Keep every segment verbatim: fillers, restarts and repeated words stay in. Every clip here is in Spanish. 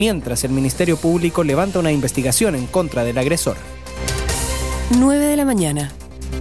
mientras el Ministerio Público levanta una investigación en contra del agresor. nueve de la mañana.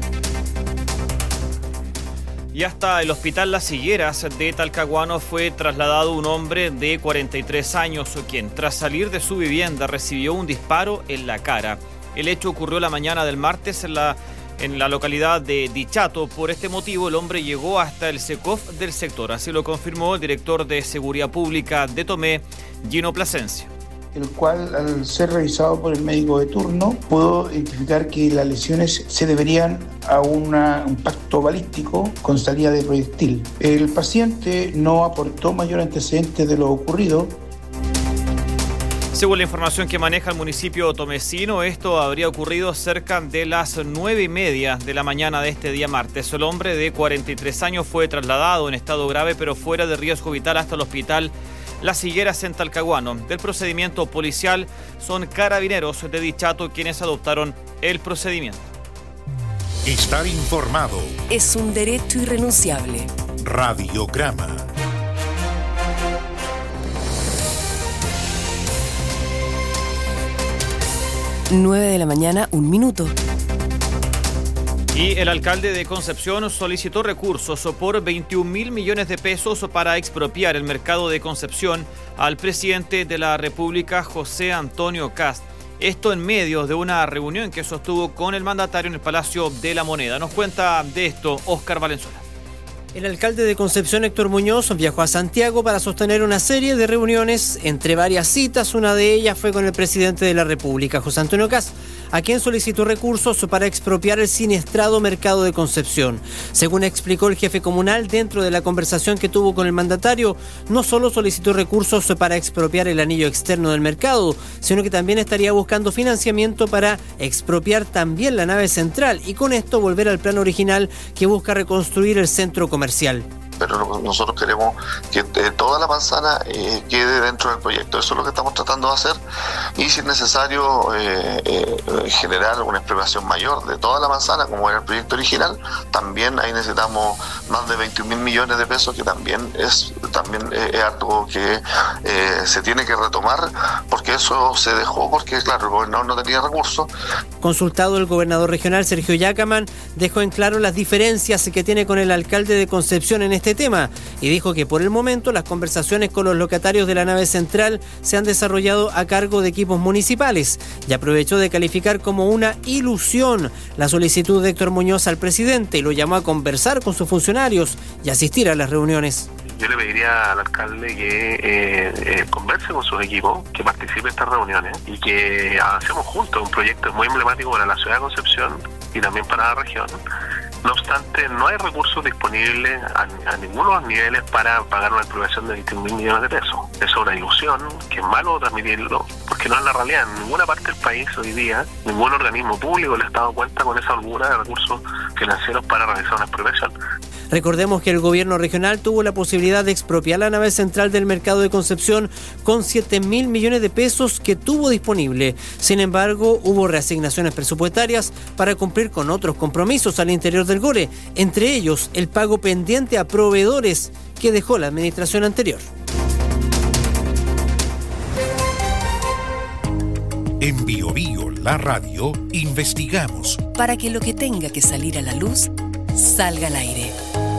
Y hasta el hospital Las Higueras de Talcahuano fue trasladado un hombre de cuarenta y tres años, quien tras salir de su vivienda recibió un disparo en la cara. El hecho ocurrió la mañana del martes en la, en la localidad de Dichato. Por este motivo, el hombre llegó hasta el SECOF del sector. Así lo confirmó el director de Seguridad Pública de Tomé, Gino Plasencia. El cual, al ser revisado por el médico de turno, pudo identificar que las lesiones se deberían a una, un impacto balístico con salida de proyectil. El paciente no aportó mayor antecedente de lo ocurrido. Según la información que maneja el municipio tomecino, esto habría ocurrido cerca de las nueve y media de la mañana de este día martes. El hombre de cuarenta y tres años fue trasladado en estado grave, pero fuera de riesgo vital, hasta el hospital Las Higueras en Talcahuano. Del procedimiento policial son carabineros de Dichato quienes adoptaron el procedimiento. Estar informado Es un derecho irrenunciable. Radiograma. nueve de la mañana, un minuto. Y el alcalde de Concepción solicitó recursos por veintiún mil millones de pesos para expropiar el mercado de Concepción al presidente de la República, José Antonio Kast. Esto en medio de una reunión que sostuvo con el mandatario en el Palacio de la Moneda. Nos cuenta de esto Óscar Valenzuela. El alcalde de Concepción, Héctor Muñoz, viajó a Santiago para sostener una serie de reuniones, entre varias citas. Una de ellas fue con el presidente de la República, José Antonio Kast, a quien solicitó recursos para expropiar el siniestrado mercado de Concepción. Según explicó el jefe comunal, dentro de la conversación que tuvo con el mandatario, no solo solicitó recursos para expropiar el anillo externo del mercado, sino que también estaría buscando financiamiento para expropiar también la nave central y con esto volver al plan original que busca reconstruir el centro comercial. comercial. Pero nosotros queremos que eh, toda la manzana eh, quede dentro del proyecto. Eso es lo que estamos tratando de hacer. Y si es necesario eh, eh, generar una expropiación mayor de toda la manzana, como era el proyecto original, también ahí necesitamos más de veintiún mil millones de pesos, que también es también eh, es algo que eh, se tiene que retomar, porque eso se dejó, porque claro, el gobernador no tenía recursos. Consultado, el gobernador regional, Sergio Yacaman, dejó en claro las diferencias que tiene con el alcalde de Concepción en este tema y dijo que por el momento las conversaciones con los locatarios de la nave central se han desarrollado a cargo de equipos municipales y aprovechó de calificar como una ilusión la solicitud de Héctor Muñoz al presidente y lo llamó a conversar con sus funcionarios y asistir a las reuniones. Yo le pediría al alcalde que eh, eh, converse con sus equipos, que participe en estas reuniones y que avancemos juntos. Un proyecto muy emblemático para la ciudad de Concepción y también para la región. No obstante, no hay recursos disponibles a, a ninguno de los niveles para pagar una expropiación de veintiún mil millones de pesos. Eso es una ilusión, que es malo transmitirlo, porque no es la realidad. En ninguna parte del país hoy día, ningún organismo público del Estado cuenta con esa holgura de recursos financieros para realizar una expropiación. Recordemos que el gobierno regional tuvo la posibilidad de expropiar la nave central del mercado de Concepción con siete mil millones de pesos que tuvo disponible. Sin embargo, hubo reasignaciones presupuestarias para cumplir con otros compromisos al interior del GORE, entre ellos el pago pendiente a proveedores que dejó la administración anterior. En Bio Bio, la radio, investigamos Para que lo que tenga que salir a la luz, salga al aire.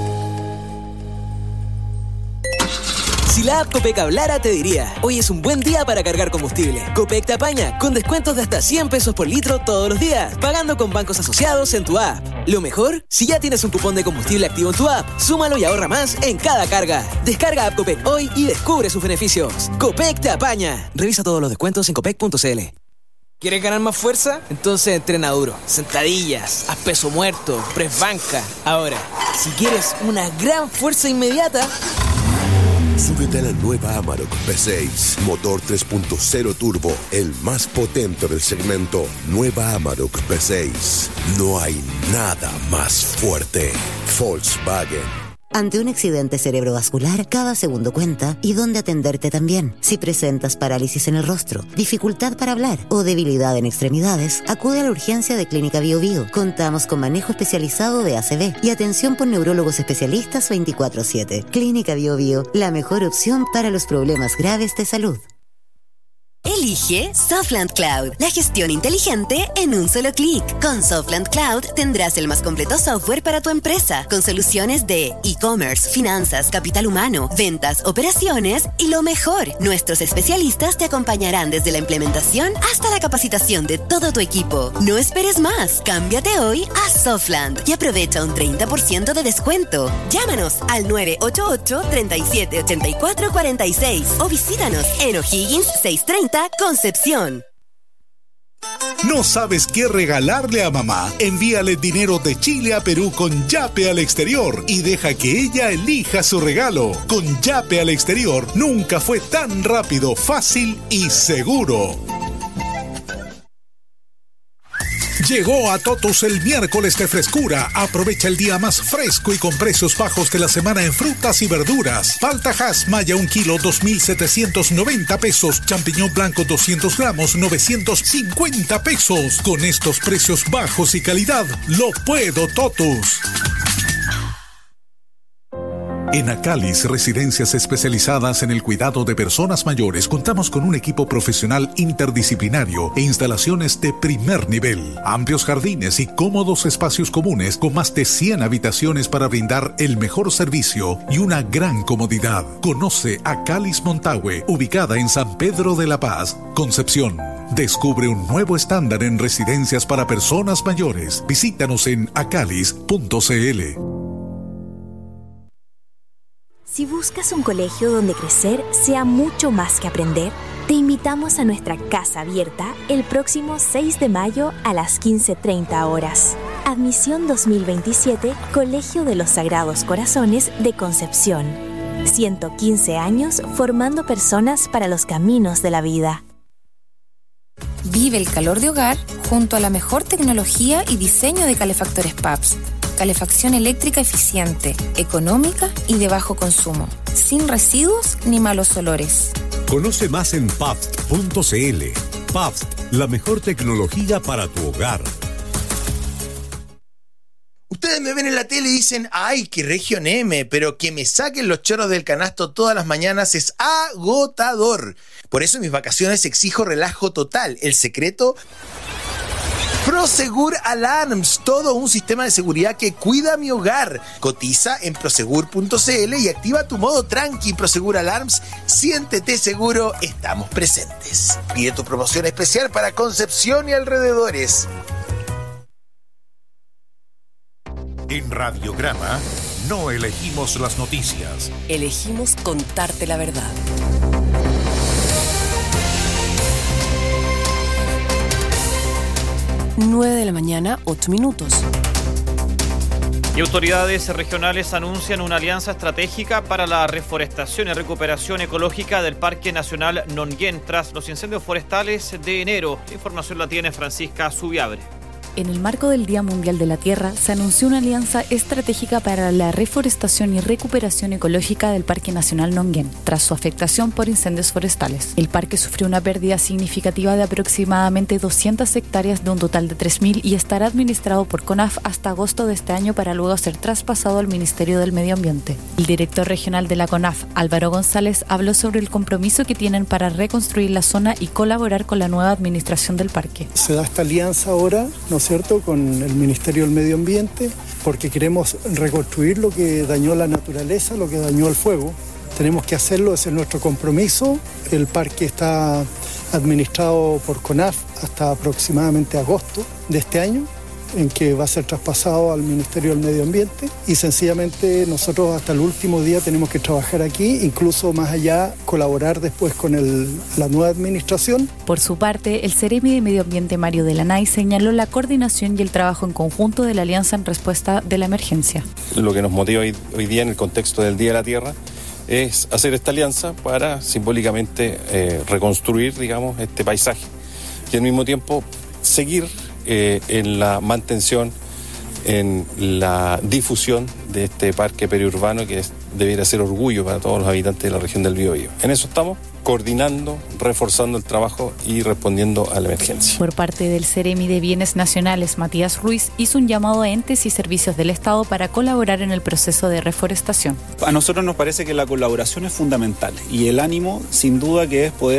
Si la app Copec hablara, te diría: hoy es un buen día para cargar combustible. Copec te apaña, con descuentos de hasta cien pesos por litro todos los días, pagando con bancos asociados en tu app. Lo mejor, si ya tienes un cupón de combustible activo en tu app, súmalo y ahorra más en cada carga. Descarga app Copec hoy y descubre sus beneficios. Copec te apaña. Revisa todos los descuentos en copec punto c l. ¿Quieres ganar más fuerza? Entonces entrena duro. Sentadillas, haz peso muerto, press banca. Ahora, si quieres una gran fuerza inmediata, súbete a la nueva Amarok V seis, motor tres punto cero turbo, el más potente del segmento. Nueva Amarok V seis. No hay nada más fuerte. Volkswagen. Ante un accidente cerebrovascular, cada segundo cuenta y dónde atenderte también. Si presentas parálisis en el rostro, dificultad para hablar o debilidad en extremidades, acude a la urgencia de Clínica Bio Bio. Contamos con manejo especializado de A C V y atención por neurólogos especialistas veinticuatro siete. Clínica Bio Bio, la mejor opción para los problemas graves de salud. Elige Softland Cloud, la gestión inteligente en un solo clic. Con Softland Cloud tendrás el más completo software para tu empresa, con soluciones de e-commerce, finanzas, capital humano, ventas, operaciones y lo mejor, nuestros especialistas te acompañarán desde la implementación hasta la capacitación de todo tu equipo. No esperes más, cámbiate hoy a Softland y aprovecha un treinta por ciento de descuento. Llámanos al nueve ocho ocho, tres siete, ocho cuatro cuatro seis o visítanos en O'Higgins seiscientos treinta Concepción. ¿No sabes qué regalarle a mamá? Envíale dinero de Chile a Perú con Yape al exterior y deja que ella elija su regalo. Con Yape al exterior nunca fue tan rápido, fácil y seguro. Llegó a Totus el miércoles de frescura. Aprovecha el día más fresco y con precios bajos de la semana en frutas y verduras. Palta Hass Maya un kilo, dos mil setecientos noventa pesos. Champiñón blanco doscientos gramos, novecientos cincuenta pesos. Con estos precios bajos y calidad, lo puedo Totus. En Acalis Residencias Especializadas en el Cuidado de Personas Mayores contamos con un equipo profesional interdisciplinario e instalaciones de primer nivel. Amplios jardines y cómodos espacios comunes con más de cien habitaciones para brindar el mejor servicio y una gran comodidad. Conoce Acalis Montague, ubicada en San Pedro de la Paz, Concepción. Descubre un nuevo estándar en residencias para personas mayores. Visítanos en acalis punto c l. Si buscas un colegio donde crecer sea mucho más que aprender, te invitamos a nuestra casa abierta el próximo seis de mayo a las quince treinta horas. Admisión dos mil veintisiete, Colegio de los Sagrados Corazones de Concepción. ciento quince años formando personas para los caminos de la vida. Vive el calor de hogar junto a la mejor tecnología y diseño de calefactores Pabst. Calefacción eléctrica eficiente, económica y de bajo consumo, sin residuos ni malos olores. Conoce más en pabst punto c l. Pabst, la mejor tecnología para tu hogar. Ustedes me ven en la tele y dicen, ay, qué Región M, pero que me saquen los chorros del canasto todas las mañanas es agotador. Por eso en mis vacaciones exijo relajo total. El secreto... Prosegur Alarms, todo un sistema de seguridad que cuida mi hogar. Cotiza en prosegur punto c l y activa tu modo tranqui. Prosegur Alarms, siéntete seguro, estamos presentes. Pide tu promoción especial para Concepción y alrededores. En Radiograma no elegimos las noticias. Elegimos contarte la verdad. nueve de la mañana, ocho minutos. Y autoridades regionales anuncian una alianza estratégica para la reforestación y recuperación ecológica del Parque Nacional Nonguén tras los incendios forestales de enero. La información la tiene Francisca Zubiabre. En el marco del Día Mundial de la Tierra, se anunció una alianza estratégica para la reforestación y recuperación ecológica del Parque Nacional Nonguén, tras su afectación por incendios forestales. El parque sufrió una pérdida significativa de aproximadamente doscientas hectáreas de un total de tres mil y estará administrado por CONAF hasta agosto de este año para luego ser traspasado al Ministerio del Medio Ambiente. El director regional de la CONAF, Álvaro González, habló sobre el compromiso que tienen para reconstruir la zona y colaborar con la nueva administración del parque. Se da esta alianza ahora, ¿no ¿cierto?, con el Ministerio del Medio Ambiente, porque queremos reconstruir lo que dañó la naturaleza, lo que dañó el fuego. Tenemos que hacerlo, ese es nuestro compromiso. El parque está administrado por CONAF hasta aproximadamente agosto de este año, en que va a ser traspasado al Ministerio del Medio Ambiente, y sencillamente nosotros hasta el último día tenemos que trabajar aquí, incluso más allá, colaborar después con el, la nueva administración. Por su parte, el Ceremi de Medio Ambiente Mario Delanay señaló la coordinación y el trabajo en conjunto de la alianza en respuesta de la emergencia. Lo que nos motiva hoy, hoy día en el contexto del Día de la Tierra es hacer esta alianza para simbólicamente eh, reconstruir, digamos, este paisaje y al mismo tiempo seguir Eh, en la mantención, en la difusión de este parque periurbano que es, debiera ser orgullo para todos los habitantes de la región del Biobío. En eso estamos, coordinando, reforzando el trabajo y respondiendo a la emergencia. Por parte del Ceremi de Bienes Nacionales, Matías Ruiz hizo un llamado a entes y servicios del Estado para colaborar en el proceso de reforestación. A nosotros nos parece que la colaboración es fundamental y el ánimo, sin duda, que es poder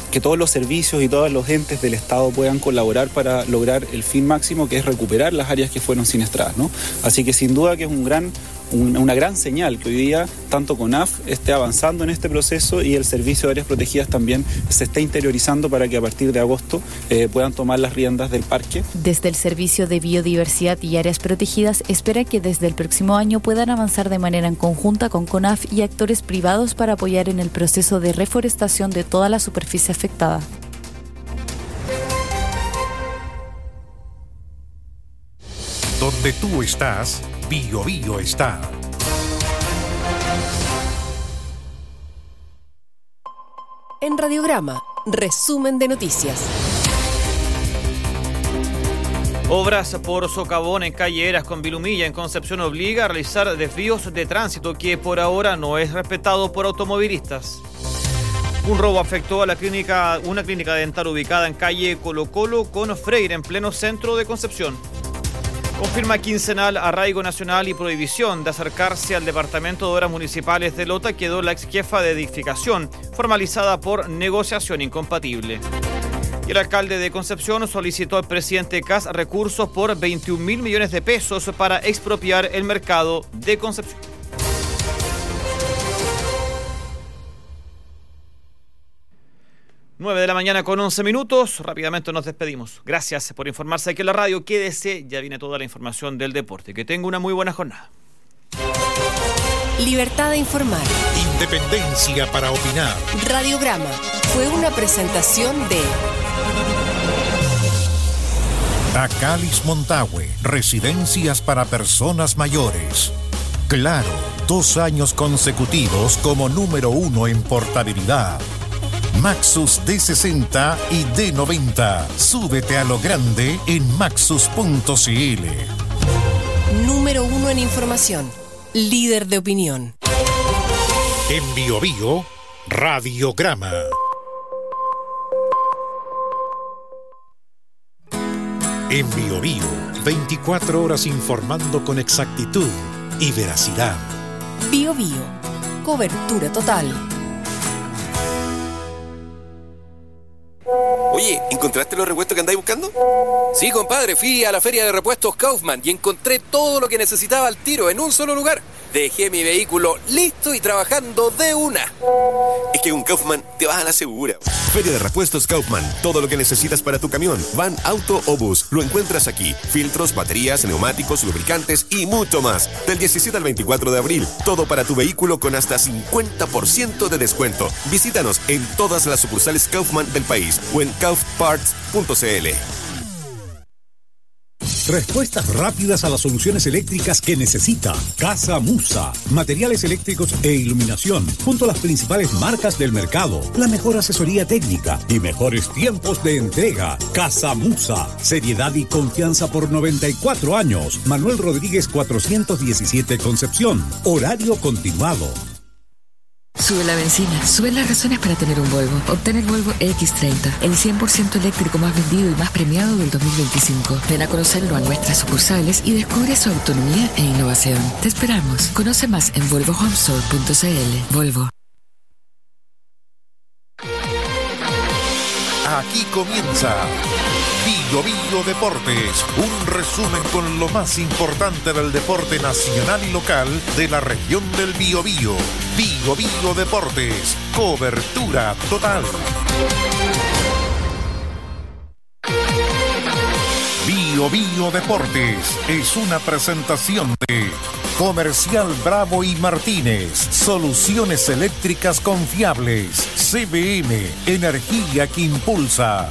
que todos los servicios y todos los entes del Estado puedan colaborar para lograr el fin máximo, que es recuperar las áreas que fueron siniestradas, ¿no? Así que sin duda que es un gran, un, una gran señal que hoy día tanto CONAF esté avanzando en este proceso y el Servicio de Áreas Protegidas también se esté interiorizando para que a partir de agosto eh, puedan tomar las riendas del parque. Desde el Servicio de Biodiversidad y Áreas Protegidas espera que desde el próximo año puedan avanzar de manera en conjunta con CONAF y actores privados para apoyar en el proceso de reforestación de toda la superficie afectada. Donde tú estás, Bio Bio está. En Radiograma, resumen de noticias. Obras por socavón en calle Eras con Vilumilla en Concepción obliga a realizar desvíos de tránsito que por ahora no es respetado por automovilistas. Un robo afectó a la clínica, una clínica dental ubicada en calle Colo Colo con Freire en pleno centro de Concepción. Confirma quincenal arraigo nacional y prohibición de acercarse al Departamento de Obras Municipales de Lota. Quedó la ex jefa de edificación, formalizada por negociación incompatible. Y el alcalde de Concepción solicitó al presidente Kast recursos por veintiún mil millones de pesos para expropiar el mercado de Concepción. nueve de la mañana con once minutos. Rápidamente nos despedimos. Gracias por informarse aquí en la radio. Quédese, ya viene toda la información del deporte. Que tenga una muy buena jornada. Libertad de informar. Independencia para opinar. Radiograma fue una presentación de Tacalis Montague, residencias para personas mayores. Claro, dos años consecutivos como número uno en portabilidad. Maxus D sesenta y D noventa. Súbete a lo grande en maxus punto c l. Número uno en información. Líder de opinión. En Bio Bio, Radiograma. En Bio Bio, veinticuatro horas informando con exactitud y veracidad. Bio Bio, cobertura total. Oye, ¿encontraste los repuestos que andáis buscando? Sí, compadre, fui a la feria de repuestos Kaufman y encontré todo lo que necesitaba al tiro en un solo lugar. Dejé mi vehículo listo y trabajando de una. Es que con Kaufman te vas a la segura. Feria de Repuestos Kaufman. Todo lo que necesitas para tu camión, van, auto o bus, lo encuentras aquí. Filtros, baterías, neumáticos, lubricantes y mucho más. Del diecisiete al veinticuatro de abril. Todo para tu vehículo con hasta cincuenta por ciento de descuento. Visítanos en todas las sucursales Kaufman del país o en kauf parts punto c l. Respuestas rápidas a las soluciones eléctricas que necesita. Casa Musa. Materiales eléctricos e iluminación. Junto a las principales marcas del mercado. La mejor asesoría técnica y mejores tiempos de entrega. Casa Musa. Seriedad y confianza por noventa y cuatro años. Manuel Rodríguez cuatrocientos diecisiete Concepción. Horario continuado. Sube la benzina, sube las razones para tener un Volvo. Obtén el Volvo equis treinta, el cien por ciento eléctrico más vendido y más premiado del dos mil veinticinco. Ven a conocerlo a nuestras sucursales y descubre su autonomía e innovación. Te esperamos. Conoce más en volvo home store punto c l. Volvo. Aquí comienza Bio Bio Deportes, un resumen con lo más importante del deporte nacional y local de la región del Biobío. Bio Bio Deportes, cobertura total. Bio Bio Deportes es una presentación de Comercial Bravo y Martínez, soluciones eléctricas confiables. C B M, energía que impulsa.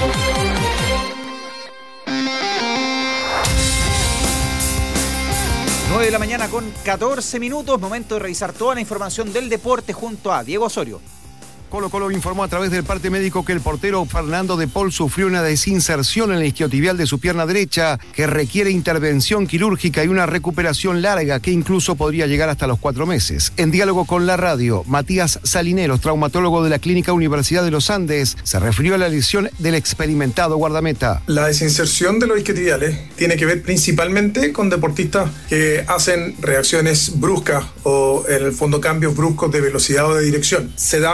nueve de la mañana con catorce minutos, momento de revisar toda la información del deporte junto a Diego Osorio. Colo Colo informó a través del parte médico que el portero Fernando de Paul sufrió una desinserción en el isquiotibial de su pierna derecha que requiere intervención quirúrgica y una recuperación larga que incluso podría llegar hasta los cuatro meses. En diálogo con la radio, Matías Salineros, traumatólogo de la Clínica Universidad de los Andes, se refirió a la lesión del experimentado guardameta. La desinserción de los isquiotibiales tiene que ver principalmente con deportistas que hacen reacciones bruscas o en el fondo cambios bruscos de velocidad o de dirección. Se da lejos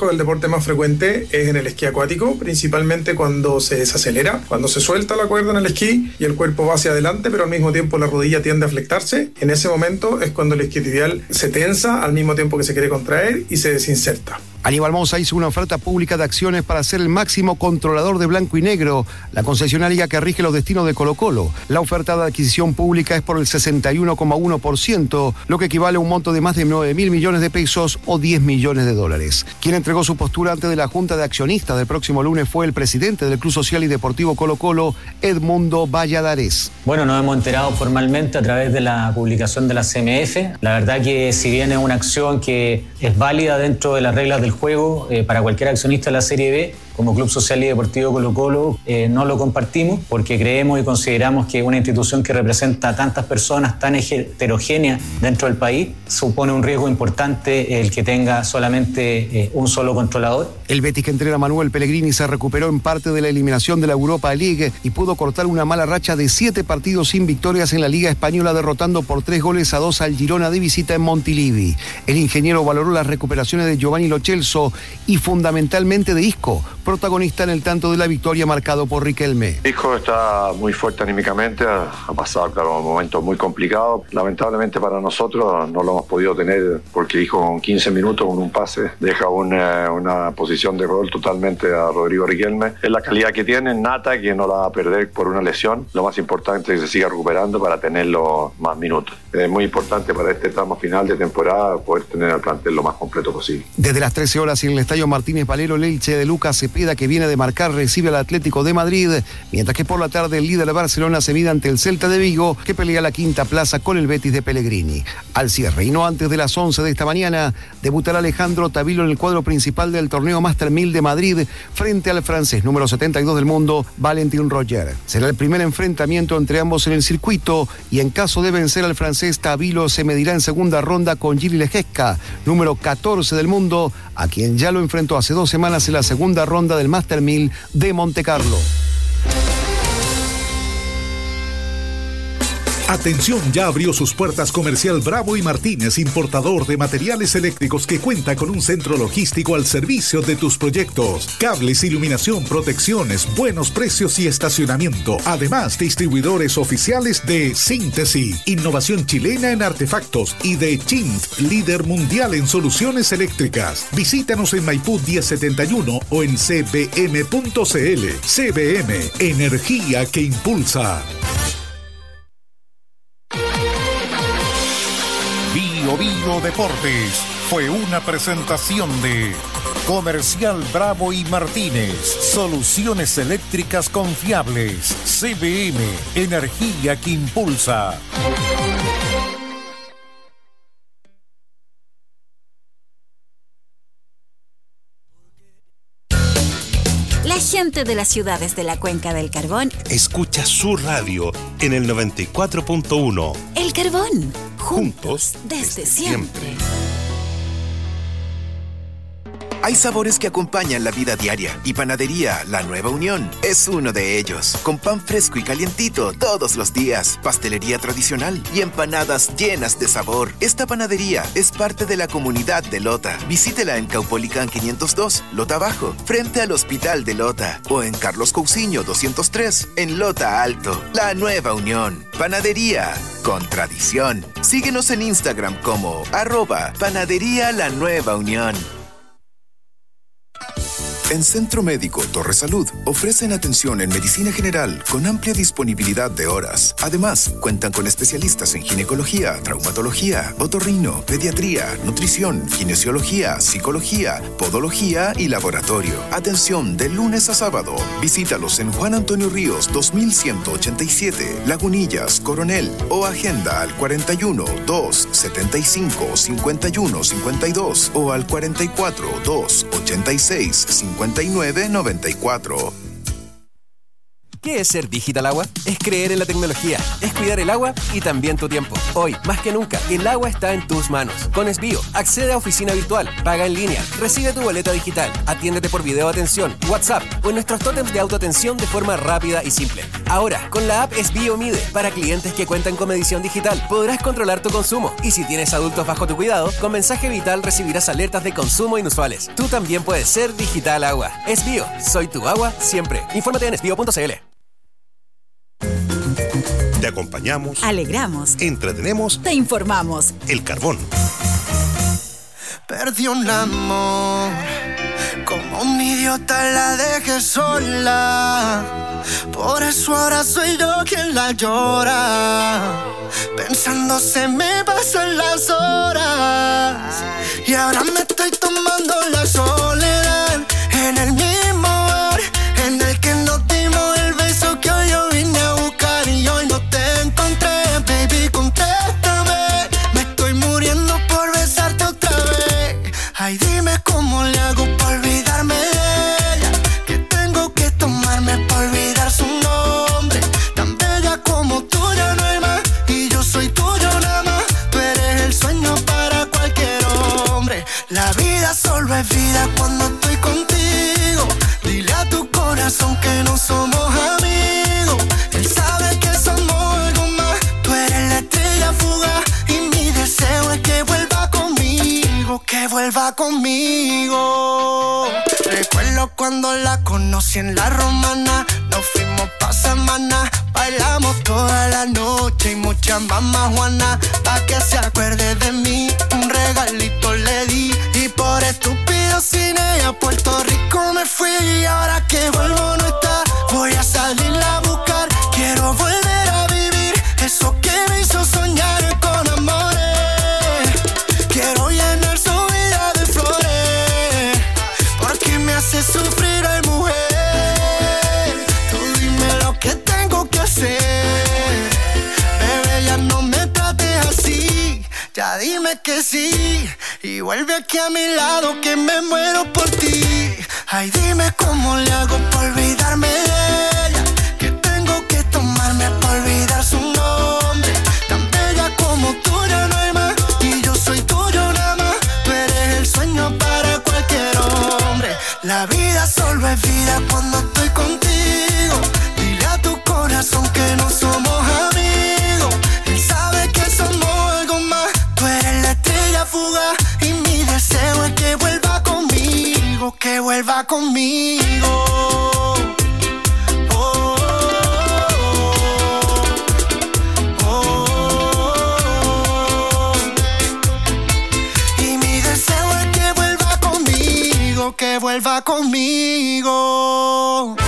riesgo del deporte más frecuente es en el esquí acuático, principalmente cuando se desacelera, cuando se suelta la cuerda en el esquí y el cuerpo va hacia adelante, pero al mismo tiempo la rodilla tiende a flectarse. En ese momento es cuando el isquiotibial se tensa al mismo tiempo que se quiere contraer y se desinserta. Aníbal Mosa hizo una oferta pública de acciones para ser el máximo controlador de Blanco y Negro, la concesionaria que rige los destinos de Colo-Colo. La oferta de adquisición pública es por el sesenta y uno coma uno por ciento, lo que equivale a un monto de más de nueve mil millones de pesos o diez millones de dólares. Quien entregó su postura ante de la Junta de Accionistas del próximo lunes fue el presidente del Club Social y Deportivo Colo-Colo, Edmundo Valladares. Bueno, nos hemos enterado formalmente a través de la publicación de la C M F. La verdad que si bien es una acción que es válida dentro de las reglas del juego eh, para cualquier accionista de la Serie B, como Club Social y Deportivo Colo-Colo eh, no lo compartimos porque creemos y consideramos que una institución que representa a tantas personas tan heterogéneas dentro del país supone un riesgo importante el que tenga solamente eh, un solo controlador. El Betis que entrena a Manuel Pellegrini se recuperó en parte de la eliminación de la Europa League y pudo cortar una mala racha de siete partidos sin victorias en la Liga Española, derrotando por tres goles a dos al Girona de visita en Montilivi. El ingeniero valoró las recuperaciones de Giovanni Lo Celso y fundamentalmente de Isco, protagonista en el tanto de la victoria marcado por Riquelme. Isco está muy fuerte anímicamente, ha pasado claro momentos muy complicados. Lamentablemente para nosotros no lo hemos podido tener porque Isco con quince minutos con un pase deja una, una posición de gol totalmente a Rodrigo Riquelme. Es la calidad que tiene, nata, que no la va a perder por una lesión. Lo más importante es que se siga recuperando para tenerlo más minutos. Es muy importante para este tramo final de temporada poder tener al plantel lo más completo posible. Desde las trece horas en el Estadio Martínez Valero, el Elche de Lucas Cepeda, que viene de marcar, recibe al Atlético de Madrid, mientras que por la tarde el líder de Barcelona se mide ante el Celta de Vigo, que pelea la quinta plaza con el Betis de Pellegrini. Al cierre, y no antes de las once de esta mañana, debutará Alejandro Tavilo en el cuadro principal del torneo Master mil de Madrid frente al francés número setenta y dos del mundo, Valentin Roger. Será el primer enfrentamiento entre ambos en el circuito y en caso de vencer al francés, Tavilo se medirá en segunda ronda con Gili Lejesca, número catorce del mundo, a quien ya lo enfrentó hace dos semanas en la segunda ronda del Master mil de Montecarlo. Atención, ya abrió sus puertas Comercial Bravo y Martínez, importador de materiales eléctricos que cuenta con un centro logístico al servicio de tus proyectos. Cables, iluminación, protecciones, buenos precios y estacionamiento. Además, distribuidores oficiales de Síntesi, innovación chilena en artefactos, y de Chint, líder mundial en soluciones eléctricas. Visítanos en Maipú diez setenta y uno o en c b m punto c l. C B M, energía que impulsa. Bio Bio Deportes fue una presentación de Comercial Bravo y Martínez, soluciones eléctricas confiables. C B M, energía que impulsa. La gente de las ciudades de la Cuenca del Carbón escucha su radio en el noventa y cuatro punto uno. El Carbón, juntos desde, desde siempre. siempre. Hay sabores que acompañan la vida diaria y Panadería La Nueva Unión es uno de ellos. Con pan fresco y calientito todos los días, pastelería tradicional y empanadas llenas de sabor. Esta panadería es parte de la comunidad de Lota. Visítela en Caupolicán quinientos dos, Lota Bajo, frente al Hospital de Lota, o en Carlos Cousiño doscientos tres, en Lota Alto. La Nueva Unión, panadería con tradición. Síguenos en Instagram como arroba Panadería La Nueva Unión. En Centro Médico Torre Salud ofrecen atención en medicina general con amplia disponibilidad de horas. Además, cuentan con especialistas en ginecología, traumatología, otorrino, pediatría, nutrición, kinesiología, psicología, podología y laboratorio. Atención de lunes a sábado. Visítalos en Juan Antonio Ríos dos mil ciento ochenta y siete, Lagunillas, Coronel, o agenda al cuarenta y uno, dos, setenta y cinco, cincuenta y uno, cincuenta y dos o al cuarenta y cuatro, dos, ochenta y seis, cincuenta y nueve, noventa y cuatro. ¿Qué es ser Digital Agua? Es creer en la tecnología, es cuidar el agua y también tu tiempo. Hoy, más que nunca, el agua está en tus manos. Con Esbio, accede a oficina virtual, paga en línea, recibe tu boleta digital, atiéndete por video atención, WhatsApp o en nuestros tótems de autoatención de forma rápida y simple. Ahora, con la app Esbio Mide, para clientes que cuentan con medición digital, podrás controlar tu consumo. Y si tienes adultos bajo tu cuidado, con mensaje vital recibirás alertas de consumo inusuales. Tú también puedes ser Digital Agua. Esbio, soy tu agua siempre. Infórmate en esbio punto c l. Te acompañamos, alegramos, entretenemos, te informamos. El Carbón. Perdí un amor, como un idiota la dejé sola. Por eso ahora soy yo quien la llora. Pensando se me pasan las horas. Y ahora me estoy tomando la soledad en el mismo bar en el que nos dimos el beso que hoy yo vine a buscar. Y hoy no te encontré, baby, contéstame. Me estoy muriendo por besarte otra vez. Ay, dime cómo le hago para olvidarme de ella. Que tengo que tomarme para olvidar su nombre. Tan bella como tú ya no hay más. Y yo soy tuyo nada más. Tú eres el sueño para cualquier hombre. La vida solo es vida cuando estoy contigo. Dile a tu corazón que no somos amigos. Él sabe que somos algo más. Tú eres la estrella fugaz. Y mi deseo es que vuelva conmigo. Que vuelva conmigo. Recuerdo cuando la conocí en la Romana. Nos fuimos pa' semana. Bailamos toda la noche y muchas mamás Juana. Pa' que se acuerde de mí, un regalito le di. Y por estúpido sin ella a Puerto Rico me fui. Y ahora que vuelvo no está, voy a salirla a buscar. Quiero volver a vivir eso que me hizo soñar con amores. Quiero llenar su vida de flores, porque me hace sufrir, ay mujer. Tú dime lo que tengo que hacer. Bebé, ya no me trates así. Ya dime que sí. Y vuelve aquí a mi lado que me muero por ti. Ay, dime cómo le hago para olvidarme de ella. Que tengo que tomarme para olvidar su nombre. Tan bella como tú ya no hay más. Y yo soy tuyo nada más. Tú eres el sueño para cualquier hombre. La vida solo es vida cuando estoy contigo. Dile a tu corazón que no somos amigos. Él sabe que somos algo más. Tú eres la estrella fugaz. Y mi deseo es que vuelva conmigo. Que vuelva conmigo. Oh, oh, oh. Y mi deseo es que vuelva conmigo. Que vuelva conmigo.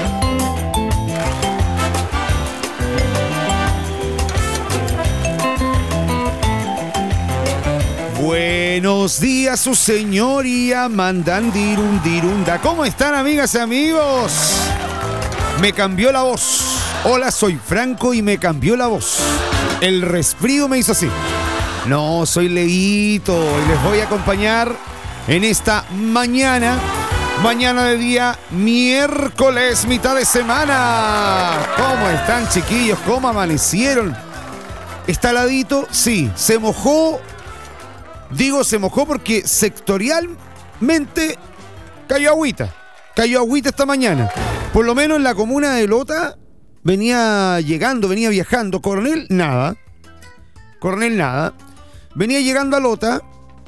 Buenos días, su señoría, mandandirundirunda. ¿Cómo están, amigas y amigos? Me cambió la voz. Hola, soy Franco y me cambió la voz. El resfrío me hizo así. No, soy Leito y les voy a acompañar en esta mañana. Mañana de día miércoles, mitad de semana. ¿Cómo están, chiquillos? ¿Cómo amanecieron? ¿Está heladito? Sí. ¿Se mojó? Digo se mojó porque sectorialmente cayó agüita. Cayó agüita esta mañana. Por lo menos en la comuna de Lota venía llegando, venía viajando. Coronel, nada. Coronel, nada. Venía llegando a Lota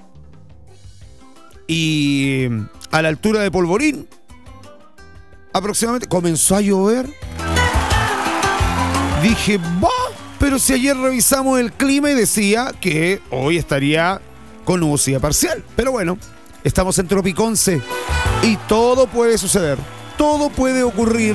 y a la altura de Polvorín aproximadamente comenzó a llover. Dije, va, pero si ayer revisamos el clima y decía que hoy estaría con nubosidad parcial. Pero bueno, estamos en Tropiconce y todo puede suceder. Todo puede ocurrir.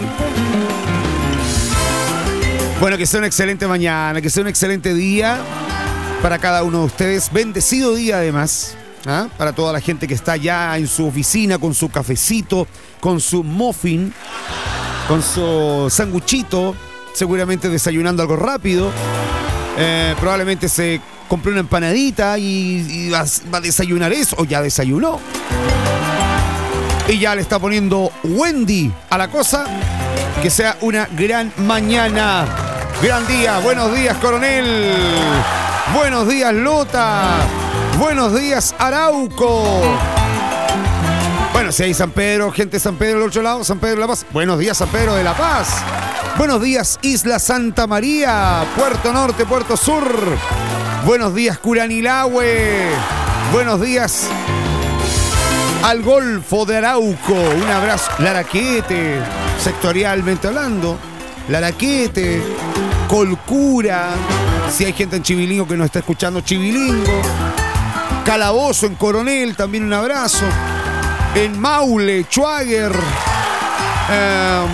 Bueno, que sea una excelente mañana, que sea un excelente día para cada uno de ustedes. Bendecido día además, ¿ah? Para toda la gente que está ya en su oficina con su cafecito, con su muffin, con su sanguchito, seguramente desayunando algo rápido. Eh, probablemente se compró una empanadita y, y va, va a desayunar eso, o ya desayunó. Y ya le está poniendo Wendy a la cosa. Que sea una gran mañana. Gran día. Buenos días, coronel. Buenos días, Lota. Buenos días, Arauco. Bueno, si hay San Pedro, gente de San Pedro del otro lado, San Pedro de La Paz. Buenos días, San Pedro de La Paz. Buenos días, Isla Santa María, Puerto Norte, Puerto Sur. Buenos días, Curanilahue. Buenos días al Golfo de Arauco. Un abrazo. Laraquete, sectorialmente hablando. Laraquete, Colcura. Si hay gente en Chivilingo que nos está escuchando, Chivilingo. Calabozo en Coronel, también un abrazo. En Maule, Chuaguer, eh,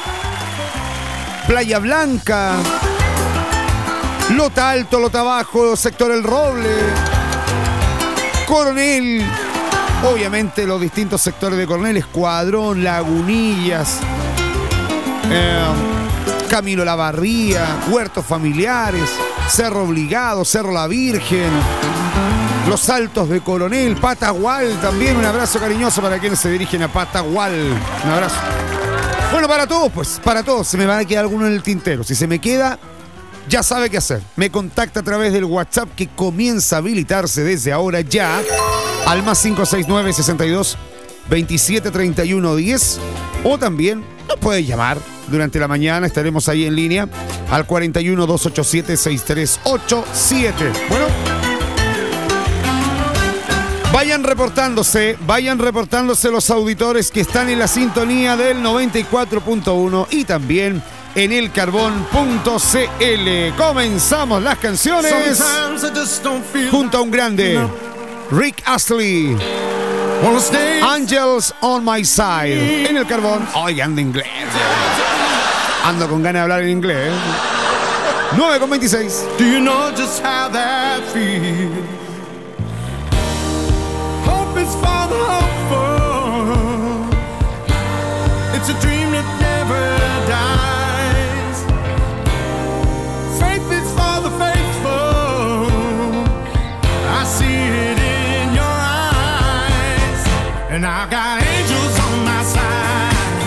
Playa Blanca, Lota Alto, Lota Bajo, sector El Roble, Coronel, obviamente los distintos sectores de Coronel, Escuadrón, Lagunillas, eh, Camilo La Barría, Huertos Familiares, Cerro Obligado, Cerro La Virgen, Los Altos de Coronel, Patagual también, un abrazo cariñoso para quienes se dirigen a Patagual. Un abrazo. Bueno, para todos, pues, para todos. Se me va a quedar alguno en el tintero. Si se me queda, ya sabe qué hacer. Me contacta a través del WhatsApp que comienza a habilitarse desde ahora ya al más cinco seis nueve, sesenta y dos, veintisiete, treinta y uno, diez. O también nos puede llamar durante la mañana. Estaremos ahí en línea al cuarenta y uno, doscientos ochenta y siete, sesenta y tres ochenta y siete. Bueno. Vayan reportándose, vayan reportándose los auditores que están en la sintonía del noventa y cuatro punto uno y también en el carbón punto c l. Comenzamos las canciones junto a un grande, Rick Astley, Angels on My Side, en el carbón. Hoy ando inglés. Ando con ganas de hablar en inglés. nueve con veintiséis. Do you know just how that feels? It's for the hopeful. It's a dream that never dies. Faith is for the faithful. I see it in your eyes. And I got angels on my side.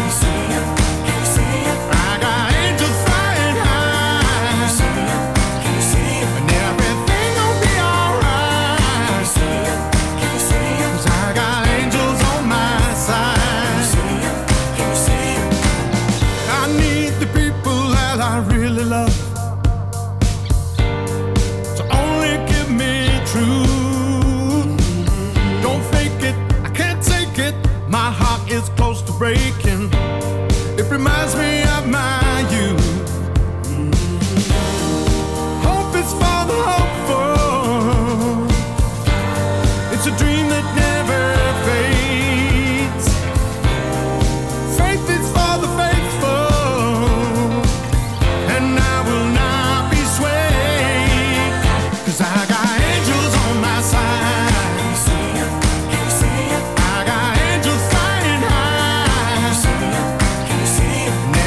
I got angels flying high. And everything will be alright. I got angels on my side. I need the people that I really love to only give me truth. Don't fake it, I can't take it. My heart is close to breaking. It reminds me of my youth. Hope is for the hopeful. It's a dream that never fades. Faith is for the faithful. And I will not be swayed. 'Cause I got angels on my side. I got angels flying high. And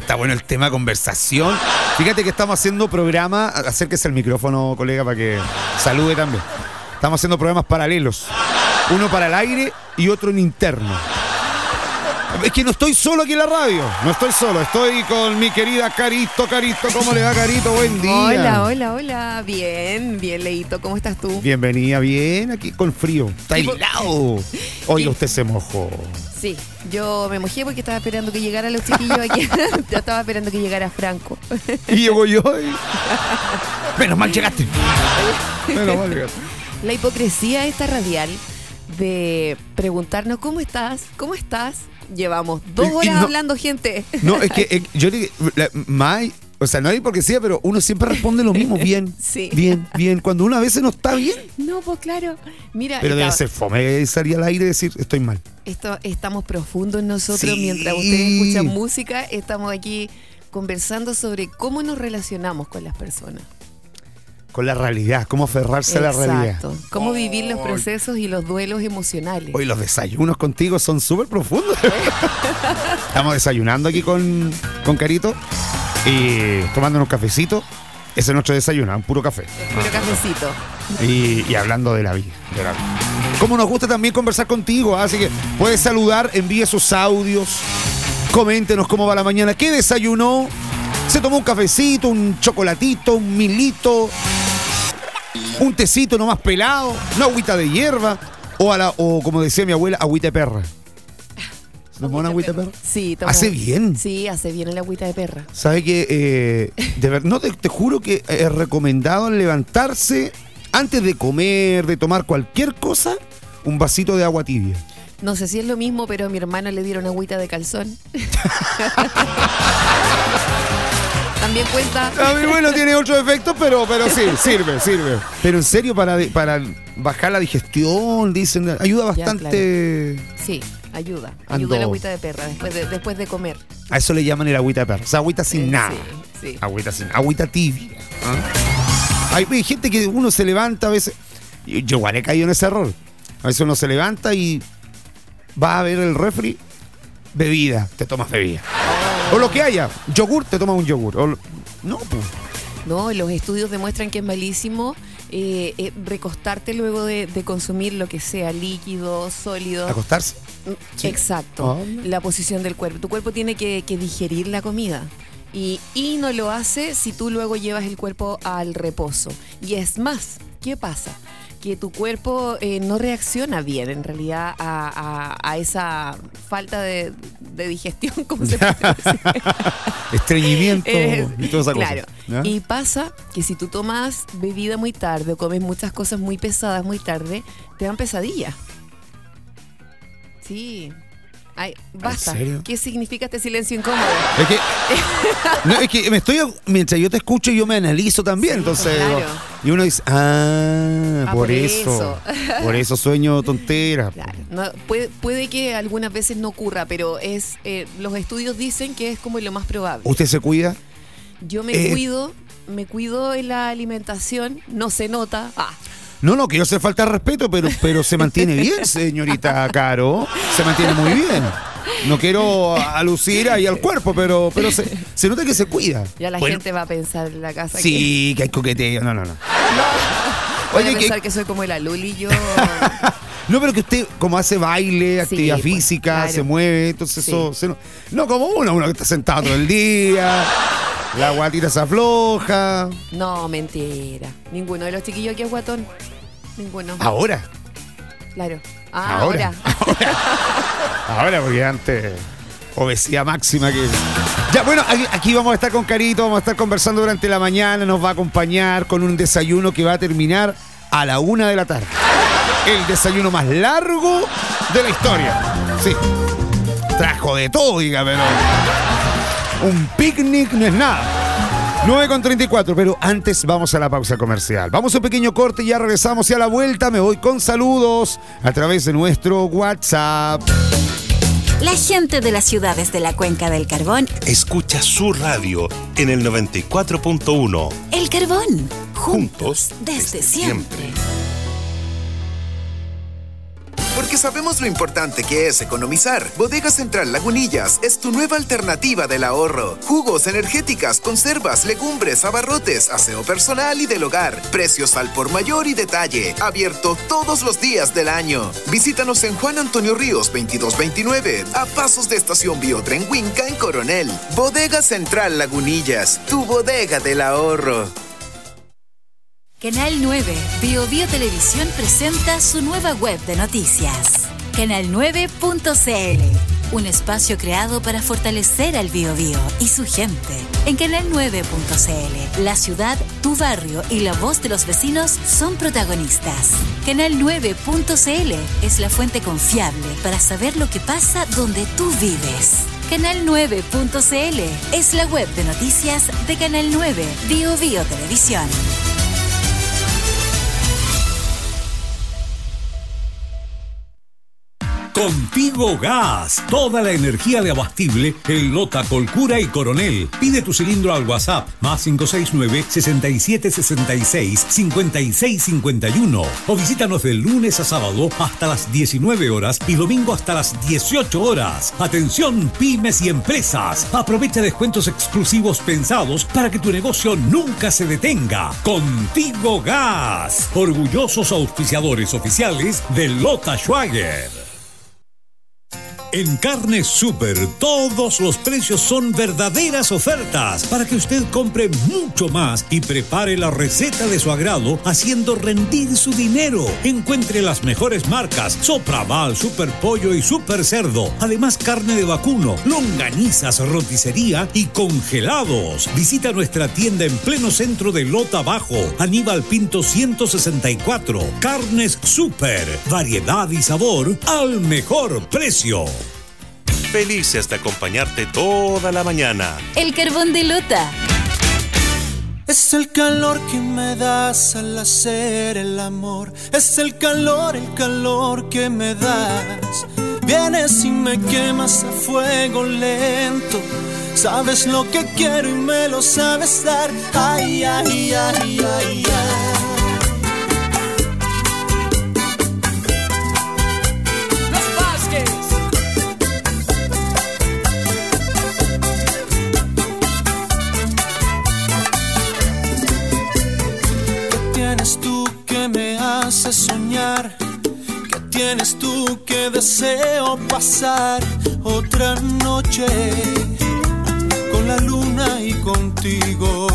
está bueno el tema conversación. Fíjate que estamos haciendo programa, acérquese al micrófono, colega, para que salude también. Estamos haciendo programas paralelos. Uno para el aire y otro en interno. Es que no estoy solo aquí en la radio. No estoy solo. Estoy con mi querida Carito. Carito, ¿cómo le va, Carito? Buen día. Hola, hola, hola. Bien, bien, Leito. ¿Cómo estás tú? Bienvenida, bien. Aquí con frío. Está helado. Oiga, usted se mojó. Sí, yo me mojé porque estaba esperando que llegaran los chiquillos aquí. Ya estaba esperando que llegara Franco. Y llegó yo. Y... Menos mal llegaste. Menos mal llegaste. La hipocresía esta radial de preguntarnos ¿cómo estás? ¿Cómo estás? Llevamos dos horas no, hablando, gente. No, es que eh, yo digo, más, o sea, no hay hipocresía, pero uno siempre responde lo mismo, bien, sí. bien, bien. Cuando uno a veces no está bien. No, pues claro. Mira, pero debe ser fome salir al aire y decir, estoy mal. Esto, estamos profundos nosotros, sí. Mientras ustedes escuchan música, estamos aquí conversando sobre cómo nos relacionamos con las personas. Con la realidad, cómo aferrarse Exacto. a la realidad. Exacto, cómo oh. vivir los procesos y los duelos emocionales. Hoy los desayunos contigo son súper profundos. Estamos desayunando aquí con, con Carito y tomando un cafecito. Ese es nuestro desayuno, un puro café. Un puro cafecito. Y, y hablando de la vida. De la vida. Como nos gusta también conversar contigo, así que puedes saludar, envíe sus audios, coméntenos cómo va la mañana, qué desayunó. Se tomó un cafecito, un chocolatito, un milito, un tecito nomás pelado, una agüita de hierba, o, a la, o como decía mi abuela, agüita de perra. ¿Se tomó una agüita de perra? Sí, tomó. ¿Hace bien? Sí, hace bien el agüita de perra. ¿Sabe qué? Eh, de ver, no, te, te juro que es recomendado levantarse antes de comer, de tomar cualquier cosa, un vasito de agua tibia. No sé si es lo mismo, pero a mi hermana le dieron agüita de calzón. También cuenta. A mí, bueno, tiene otro efecto, pero, pero sí, sirve, sirve. Pero en serio, para, para bajar la digestión, dicen, ayuda bastante. Ya, claro. Sí, ayuda. Ando. Ayuda el agüita de perra después de, después de comer. A eso le llaman el agüita de perra. O sea, agüita sin eh, nada. Sí, sí. Agüita sin agüita tibia. ¿Ah? Hay, hay gente que uno se levanta a veces. Yo igual he caído en ese error. A veces uno se levanta y va a ver el refri, bebida, te tomas bebida. O lo que haya, yogur, te tomas un yogur. O, no, pues. No, los estudios demuestran que es malísimo eh, eh, recostarte luego de, de consumir lo que sea, líquido, sólido. ¿Acostarse? Sí. Exacto. Oh, no. La posición del cuerpo. Tu cuerpo tiene que, que digerir la comida. Y, y no lo hace si tú luego llevas el cuerpo al reposo. Y es más, ¿qué pasa? Que tu cuerpo eh, no reacciona bien en realidad a, a, a esa falta de, de digestión, como se puede decir. Estreñimiento eh, y toda esa claro. cosa. ¿No? Y pasa que si tú tomas bebida muy tarde o comes muchas cosas muy pesadas muy tarde, te dan pesadillas. Sí. Ay, basta. ¿En serio? ¿Qué significa este silencio incómodo? Es que, no, es que me estoy, mientras yo te escucho, yo me analizo también. Sí, entonces, claro. digo, y uno dice, ah, ah por, por eso, eso. Por eso sueño tontera. Claro. No, puede, puede que algunas veces no ocurra, pero es eh, los estudios dicen que es como lo más probable. ¿Usted se cuida? Yo me eh, cuido, me cuido en la alimentación, no se nota. Ah. No, no, que yo se falta respeto, pero, pero se mantiene bien, señorita Caro. Se mantiene muy bien. No quiero alucir ahí al cuerpo, pero, pero se, se nota que se cuida. Ya la bueno, gente va a pensar en la casa. Sí, que, que hay coqueteo. No, no, no. no. Voy a pensar que... que soy como la Luli, yo. No, pero que usted, como hace baile, actividad sí, física, pues, claro. se mueve, entonces sí. eso. Se no, no como uno, uno que está sentado todo el día. La guatita se afloja. No, mentira. Ninguno de los chiquillos aquí es guatón. Ninguno. ¿Ahora? Claro. Ah, ahora. Ahora, ahora, ahora porque antes obesidad máxima que... Ya, bueno, aquí, aquí vamos a estar con Carito, vamos a estar conversando durante la mañana, nos va a acompañar con un desayuno que va a terminar a la una de la tarde. El desayuno más largo de la historia. Sí. Trajo de todo, diga, pero... Un picnic no es nada. nueve con treinta y cuatro, pero antes vamos a la pausa comercial. Vamos a un pequeño corte y ya regresamos. Y a la vuelta me voy con saludos a través de nuestro WhatsApp. La gente de las ciudades de la Cuenca del Carbón escucha su radio en el noventa y cuatro punto uno. El Carbón, juntos, juntos desde, desde siempre. siempre. Porque sabemos lo importante que es economizar. Bodega Central Lagunillas es tu nueva alternativa del ahorro. Jugos, energéticas, conservas, legumbres, abarrotes, aseo personal y del hogar. Precios al por mayor y detalle. Abierto todos los días del año. Visítanos en Juan Antonio Ríos veintidós veintinueve, a pasos de Estación Biotren Huinca en Coronel. Bodega Central Lagunillas, tu bodega del ahorro. Canal nueve, Bio Bio Televisión presenta su nueva web de noticias. canal nueve punto c l, un espacio creado para fortalecer al Bio Bio y su gente. En canal nueve punto c l, la ciudad, tu barrio y la voz de los vecinos son protagonistas. canal nueve punto c l es la fuente confiable para saber lo que pasa donde tú vives. canal nueve punto c l es la web de noticias de Canal nueve, Bio Bio Televisión. Contigo Gas, toda la energía de abastible en Lota, Colcura y Coronel. Pide tu cilindro al WhatsApp más cinco seis nueve, seis siete seis seis, cinco seis cinco uno o visítanos de lunes a sábado hasta las diecinueve horas y domingo hasta las dieciocho horas. Atención pymes y empresas, aprovecha descuentos exclusivos pensados para que tu negocio nunca se detenga. Contigo Gas, orgullosos auspiciadores oficiales de Lota Schwager. En Carne Super, todos los precios son verdaderas ofertas para que usted compre mucho más y prepare la receta de su agrado haciendo rendir su dinero. Encuentre las mejores marcas: Sopraval, Super Pollo y Super Cerdo. Además, carne de vacuno, longanizas, roticería y congelados. Visita nuestra tienda en pleno centro de Lota Bajo, Aníbal Pinto ciento sesenta y cuatro. Carnes Super, variedad y sabor al mejor precio. Felices de acompañarte toda la mañana. El carbón de Lota. Es el calor que me das al hacer el amor. Es el calor, el calor que me das. Vienes y me quemas a fuego lento. Sabes lo que quiero y me lo sabes dar. Ay, ay, ay, ay, ay. Haces soñar, que tienes tú que deseo pasar otra noche con la luna y contigo.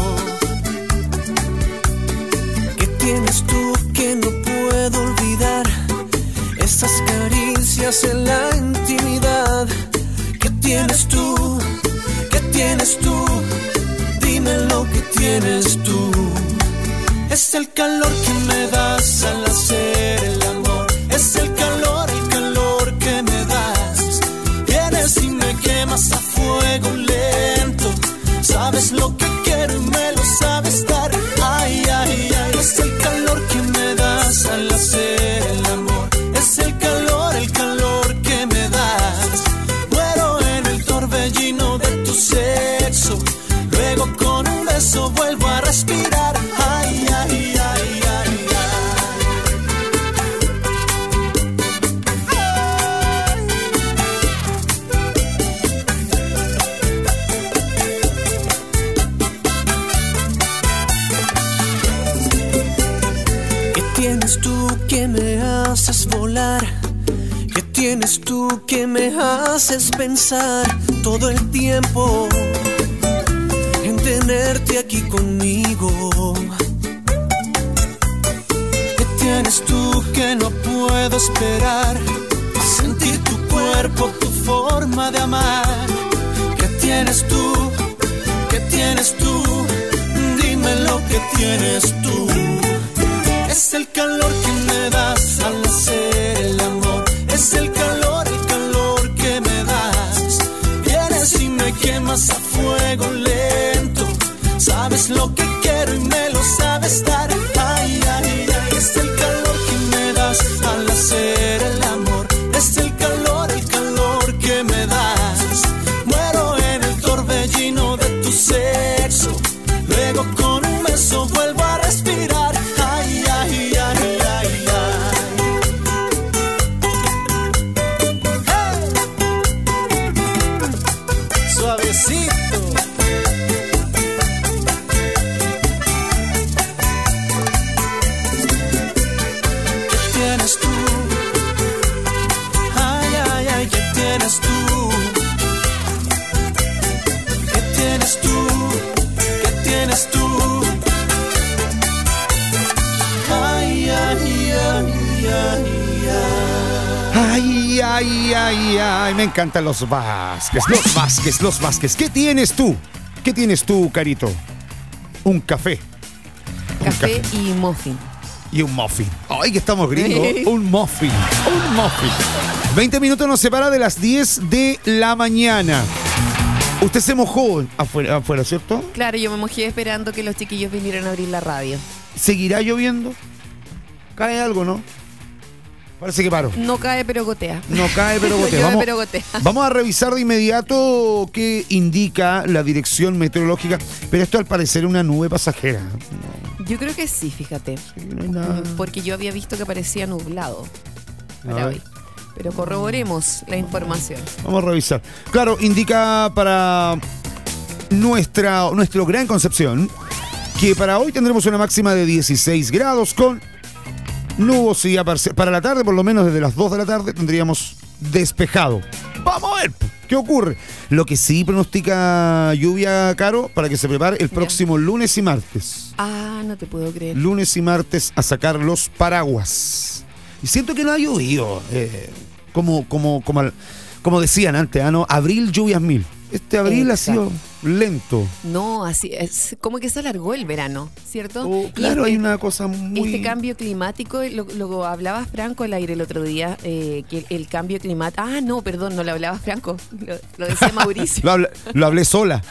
Que tienes tú que no puedo olvidar, esas caricias en la intimidad. Que tienes tú, que tienes tú, dime lo que tienes tú. Es el calor que me das al hacer el amor. Es el calor, el calor que me das. Vienes y me quemas a fuego lento. Sabes lo que quiero y me lo sabes dar. Ay, ay, ay. Es el calor que me das al hacer el amor. Es el calor, el calor que me das. Muero en el torbellino de tu sexo. Luego con un beso vuelvo a respirar. Ay, ay, ay, ay, ay. ¿Qué tienes tú que me haces volar? ¿Qué tienes tú que me haces pensar todo el tiempo en tenerte aquí conmigo? ¿Qué tienes tú que no puedo esperar? Sentir tu cuerpo, tu forma de amar. ¿Qué tienes tú? ¿Qué tienes tú? Dime lo que tienes tú. Es el calor que me das al hacer el amor. Es el calor, el calor que me das. Vienes y me quemas a fuego lento. Sabes lo que quiero y me lo sabes dar. Ay, ay, ay. Es el calor que me das al hacer el amor. Es el calor, el calor que me das. Muero en el torbellino de tu sexo. Luego con un beso vuelvo a respirar. Ay, ay, ay, ay, ay. Ay, ay, ay, ay, me encantan los Vázquez, los Vázquez, los Vázquez. ¿Qué tienes tú? ¿Qué tienes tú, Carito? Un café. Café, un café. y muffin. Y un muffin. Ay, que estamos gringos. Un muffin. Un muffin. veinte minutos nos separa de las diez de la mañana. Usted se mojó afuera, afuera, ¿cierto? Claro, yo me mojé esperando que los chiquillos vinieran a abrir la radio. ¿Seguirá lloviendo? ¿Cae algo, no? Parece que paró. No cae, pero gotea. No cae, pero gotea. No Vamos, pero gotea. vamos a revisar de inmediato qué indica la dirección meteorológica. Pero esto al parecer es una nube pasajera. No. Yo creo que sí, fíjate. Sí, no hay nada. Porque yo había visto que parecía nublado A para ver. hoy. Pero corroboremos la información. Vamos a revisar. Claro, indica para nuestra, nuestro Gran Concepción que para hoy tendremos una máxima de dieciséis grados con nubosidad parcial. Para la tarde, por lo menos desde las dos de la tarde, tendríamos despejado. Vamos a ver qué ocurre. Lo que sí pronostica lluvia, Caro, para que se prepare el próximo lunes y martes. Ah, no te puedo creer. Lunes y martes a sacar los paraguas. Y siento que no ha llovido. Eh, como, como, como, al- como decían antes, ¿ah, no? Abril, lluvias mil. Este abril Exacto. ha sido lento. No, así es como que se alargó el verano, ¿cierto? Y Claro, este- hay una cosa muy... Este cambio climático, lo, lo hablaba Franco al aire el otro día, eh, que el, el cambio climático... Ah, no, perdón, no lo hablaba Franco, lo, lo decía Mauricio. lo, hablé, lo hablé sola.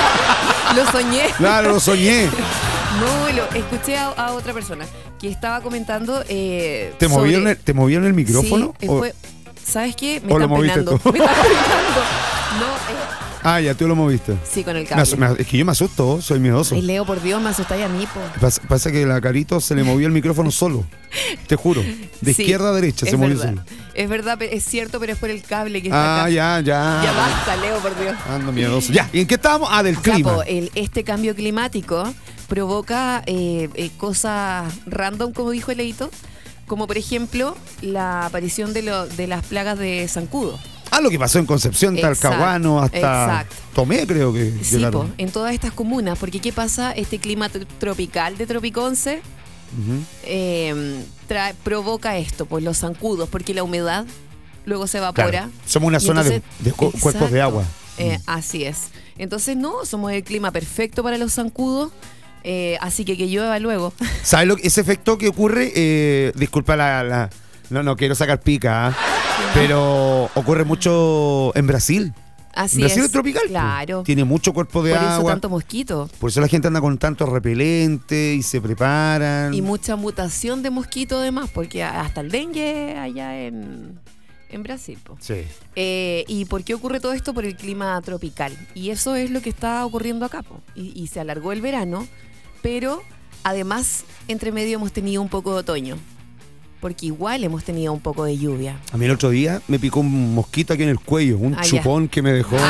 Lo soñé. Claro, lo soñé. No, lo escuché a, a otra persona que estaba comentando... Eh, ¿Te, sobre- movieron el, ¿Te movieron el micrófono? Sí, O- fue- ¿sabes qué? Me o lo están moviste peinando. tú? Me están peinando. No, eh, Ah, ya tú lo moviste. sí, con el Me cambio. as- me- es que yo me asusto, soy miedoso. Ay, Leo, por Dios, me asustáis a mí, po. Pasa, pasa que la Carito se le movió el micrófono solo. Te juro. De Sí, izquierda a derecha es se movió verdad. solo. Es verdad, pe- es cierto, pero es por el cable que está Ah, acá. ya, ya. Ya basta, Leo, por Dios. Ando miedoso. Ya, ¿y en qué estábamos? Ah, del Ya, clima. po, el- este cambio climático provoca eh, eh, cosas random, como dijo Leito, como por ejemplo la aparición de, lo- de las plagas de zancudo. Ah, lo que pasó en Concepción, Exacto, Talcahuano, hasta exacto. Tomé, creo que Sí, llegaron. po, en todas estas comunas, porque ¿qué pasa? Este clima tr- tropical de Tropiconce Ujú. eh, trae- provoca esto, pues los zancudos, porque la humedad luego se evapora. Claro, somos una Y zona de- entonces- de cu- cuerpos de Exacto. agua. Eh, Así es. Entonces, no, somos el clima perfecto para los zancudos, eh, así que que llueva luego. ¿Sabes lo que- ese efecto que ocurre? Eh, disculpa la, la- No, no quiero sacar pica, ¿ah? Pero ocurre mucho en Brasil. Así Brasil es. es tropical. pues. Claro. Tiene mucho cuerpo de Por eso agua. tanto mosquito. Por eso la gente anda con tanto repelente y se preparan. Y mucha mutación de mosquito además, porque hasta el dengue allá en, en Brasil. po. Sí. Eh, ¿Y por qué ocurre todo esto? Por el clima tropical. Y eso es lo que está ocurriendo acá. po. Y, y se alargó el verano, pero además entre medio hemos tenido un poco de otoño. Porque igual hemos tenido un poco de lluvia. A mí el otro día me picó un mosquito aquí en el cuello, un Ah, ya. chupón que me dejó.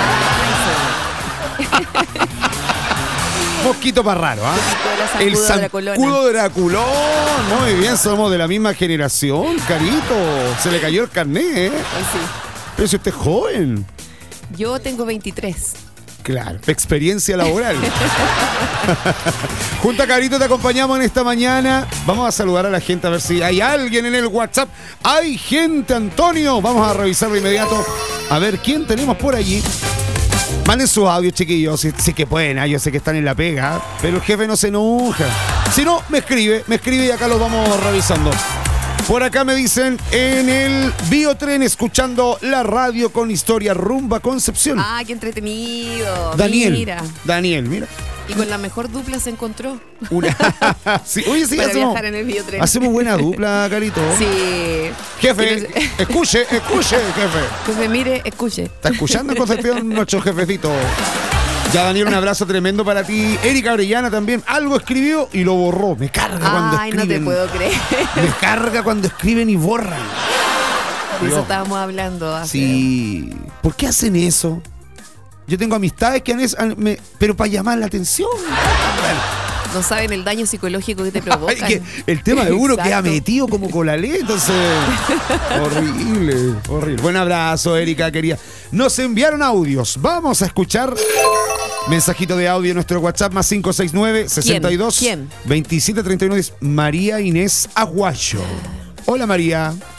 Mosquito para raro, ¿ah? El El zancudo zancudo Draculón. Muy bien, somos de la misma generación, Carito. Se le cayó el carnet, ¿eh? Pero si usted es joven. Yo tengo veintitrés. Claro, experiencia laboral. Junto a Carito te acompañamos en esta mañana. Vamos a saludar a la gente a ver si hay alguien en el WhatsApp. Hay gente, Antonio. Vamos a revisar de inmediato a ver quién tenemos por allí. Manden su audio, chiquillos, si, si que pueden. ah, Yo sé que están en la pega, pero el jefe no se enoja. Si no, me escribe, me escribe y acá lo vamos revisando. Por acá me dicen en el biotren escuchando la radio con historia rumbo a Concepción. Ah, qué entretenido. Daniel. Mira. Daniel, mira. Y con la mejor dupla se encontró. Una. Sí, oye, sí, Para hacemos, viajar en el biotren. hacemos buena dupla, Carito. Sí. Jefe, escuche, escuche, jefe. Jefe, mire, escuche. ¿Está escuchando en Concepción nuestro jefecito? Ya, Daniel, un abrazo tremendo para ti. Erika Orellana también. Algo escribió y lo borró. Me carga cuando Ay, no escriben. te puedo creer. Me carga cuando escriben y borran. De eso Dios. estábamos hablando hace- Sí. ¿Por qué hacen eso? Yo tengo amistades que han, es- han- me- pero para llamar la atención. No saben el daño psicológico que te provocan. Ay, que el tema de uno queda Exacto. metido como con la ley, entonces. horrible, horrible. Buen abrazo, Erika, querida. Nos enviaron audios. Vamos a escuchar. Mensajito de audio en nuestro WhatsApp más cinco seis nueve, sesenta y dos, ¿Quién? veintisiete treinta y nueve. María Inés Aguayo. Hola, María.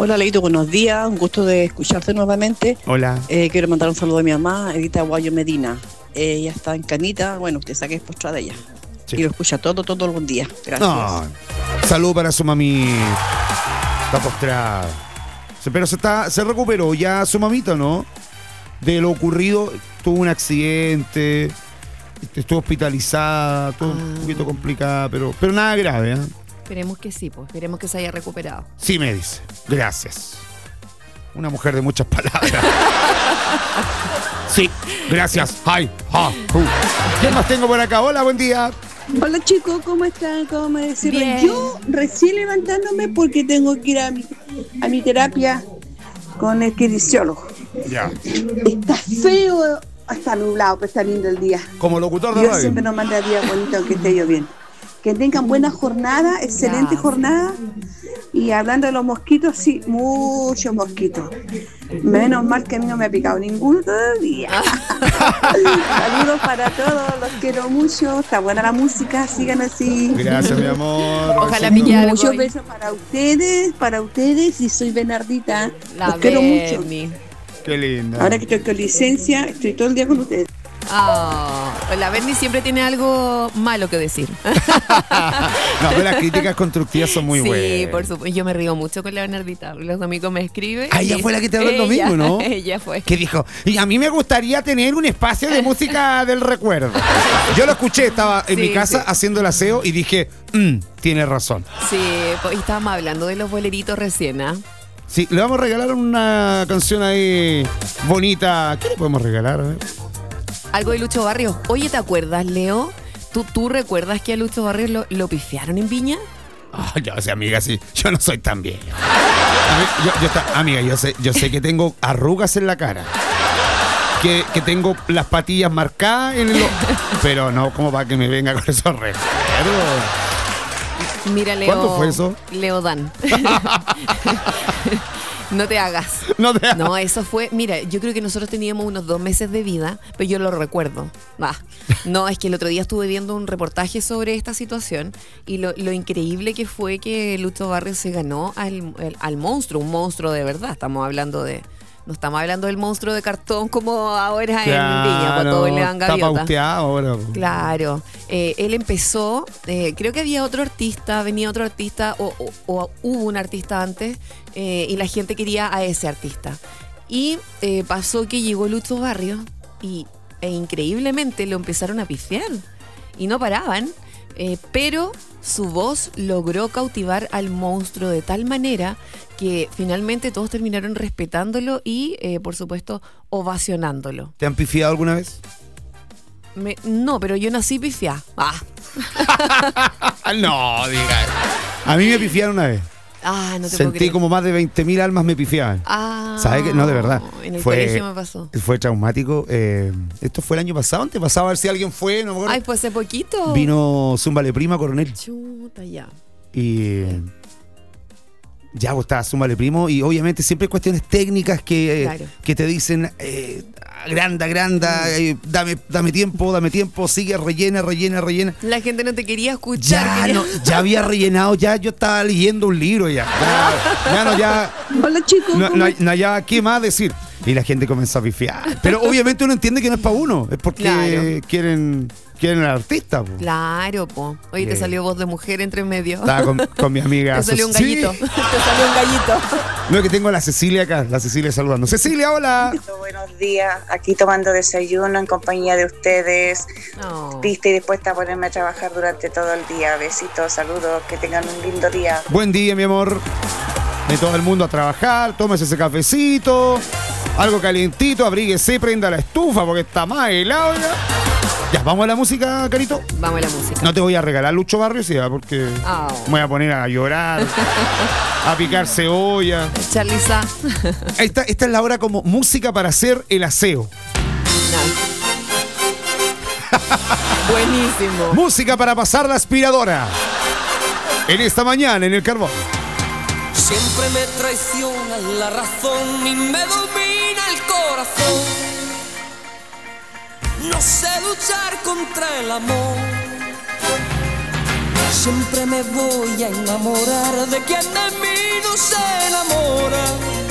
Hola, Leito, buenos días. Un gusto de escucharte nuevamente. Hola. Eh, quiero mandar un saludo a mi mamá, Edita Aguayo Medina. Eh, ella está en Canita. Bueno, usted sabe que es postrada de ella. Sí. Y lo escucha todo, todo algún día. Gracias. No. Saludo para su mami. Está postrada. Se- Pero se está, se recuperó ya su mamita, ¿no? De lo ocurrido, tuvo un accidente, estuvo hospitalizada, todo un poquito complicada, pero, pero nada grave, ¿eh? Esperemos que sí, pues. Esperemos que se haya recuperado. Sí, me dice. Gracias. Una mujer de muchas palabras. Sí, gracias. Hi, ha, hu. ¿Qué más tengo por acá? Hola, buen día. Hola chicos, ¿cómo están? ¿Cómo me decirlo? Bien. Yo recién levantándome porque tengo que ir a mi, a mi terapia con el kinesiólogo. Ya. Está feo, está nublado, pero está lindo el día. Como locutor de Dios radio. siempre nos manda días bonitos aunque esté lloviendo. Que tengan buena jornada, excelente Gracias. jornada. Y hablando de los mosquitos, sí, muchos mosquitos. Menos mal que a mí no me ha picado ninguno todavía. Saludos para todos, los quiero mucho. Está buena la música, sigan así. Gracias, mi amor. Ojalá pique algo. Muchos besos para ustedes, para ustedes. Y soy Bernardita. La los quiero mucho. Berni. Qué linda. Ahora que estoy con licencia, estoy todo el día con ustedes. Ah, la Berni siempre tiene algo malo que decir. No, pero las críticas constructivas son muy sí, buenas. por supuesto. Yo me río mucho con la Bernardita. Los domingos me escribe. Ah, ella y- fue la que te habló el Ella- domingo, ¿no? Ella fue. Que dijo, y a mí me gustaría tener un espacio de música del recuerdo. Yo lo escuché, estaba en Sí, mi casa sí. haciendo el aseo y dije, mm, tiene razón. Sí, pues, y estábamos hablando de los boleritos recién, ¿ah? Sí, le vamos a regalar una canción ahí bonita. ¿Qué le podemos regalar? A ver. Algo de Lucho Barrios. Oye, ¿te acuerdas, Leo? ¿Tú, tú recuerdas que a Lucho Barrios lo, lo pifiaron en Viña? Ah, yo sé, amiga, sí. Yo no soy tan viejo. A ver, yo- yo ta- amiga, yo sé, yo sé que tengo arrugas en la cara. Que, que tengo las patillas marcadas en el... o- Pero no como para que me venga con esos recuerdos. Mira, Leo. ¿Cuándo fue eso? Leo Dan. No te hagas. No te hagas. No, eso fue. Mira, yo creo que nosotros teníamos unos dos meses de vida, pero yo lo recuerdo. Va. No, es que el otro día estuve viendo un reportaje sobre esta situación y lo, lo increíble que fue que Lucho Barrios se ganó al, al, al monstruo, un monstruo de verdad. Estamos hablando de. No estamos hablando del monstruo de cartón como ahora en Viña, para todos le dan está gaviota. pauteado ahora. po. Claro, eh, él empezó, eh, creo que había otro artista, venía otro artista o, o- o hubo un artista antes eh, y la gente quería a ese artista. Y eh, pasó que llegó Lucho Barrios y e increíblemente lo empezaron a pifiar y no paraban, eh, pero su voz logró cautivar al monstruo de tal manera que finalmente todos terminaron respetándolo y, eh, por supuesto, ovacionándolo. ¿Te han pifiado alguna vez? Me- no, pero yo nací pifiá. Ah. No, diga. A mí me pifiaron una vez. Ah, no te puedo Sentí creer. como más de veinte mil almas me pifiaban. Ah. ¿Sabes qué? No, de verdad. En el fue, colegio me pasó. Fue traumático. Eh, esto fue el año pasado, antes pasaba a ver si alguien fue, no me acuerdo. Ay, fue hace poquito. Vino Zúmbale Prima Coronel. Chuta, ya. Y ya vos estabas Zúmbale Primo. Y obviamente siempre hay cuestiones técnicas que, eh, Claro. que te dicen eh, agranda, agranda, eh, dame, dame tiempo, dame tiempo, sigue, rellena, rellena, rellena. La gente no te quería escuchar. Ya, quería- no, ya había rellenado, ya yo estaba leyendo un libro ya. Ya, ya no, ya. Hola chicos. No, ¿cómo no, hay- no había qué más decir. Y la gente comenzó a pifiar. Pero obviamente uno entiende que no es para uno, es porque Claro. quieren, quieren al artista. Po. Claro, po. Oye, te Eh. salió voz de mujer entre medio. Estaba con, con mi amiga. Te salió un Sí. gallito. Te salió un gallito. No, es que tengo a la Cecilia acá, la Cecilia saludando. Cecilia, hola. Buenos días, aquí tomando desayuno en compañía de ustedes, lista y dispuesta a ponerme a trabajar durante todo el día. Besitos, saludos, que tengan un lindo día. Buen día, mi amor. De todo el mundo a trabajar, tómese ese cafecito, algo calientito, abríguese, prenda la estufa porque está más helado ya. Ya, vamos a la música, Carito. Vamos a la música. No te voy a regalar Lucho Barrios, ya, porque Ah. me voy a poner a llorar, a picar cebolla. Charliza. Esta, esta es la hora como música para hacer el aseo. Buenísimo. Música para pasar la aspiradora. En esta mañana, en el carbón. Siempre me traiciona la razón y me domina el corazón. No sé luchar contra el amor. Siempre me voy a enamorar de quien de mí no se enamora.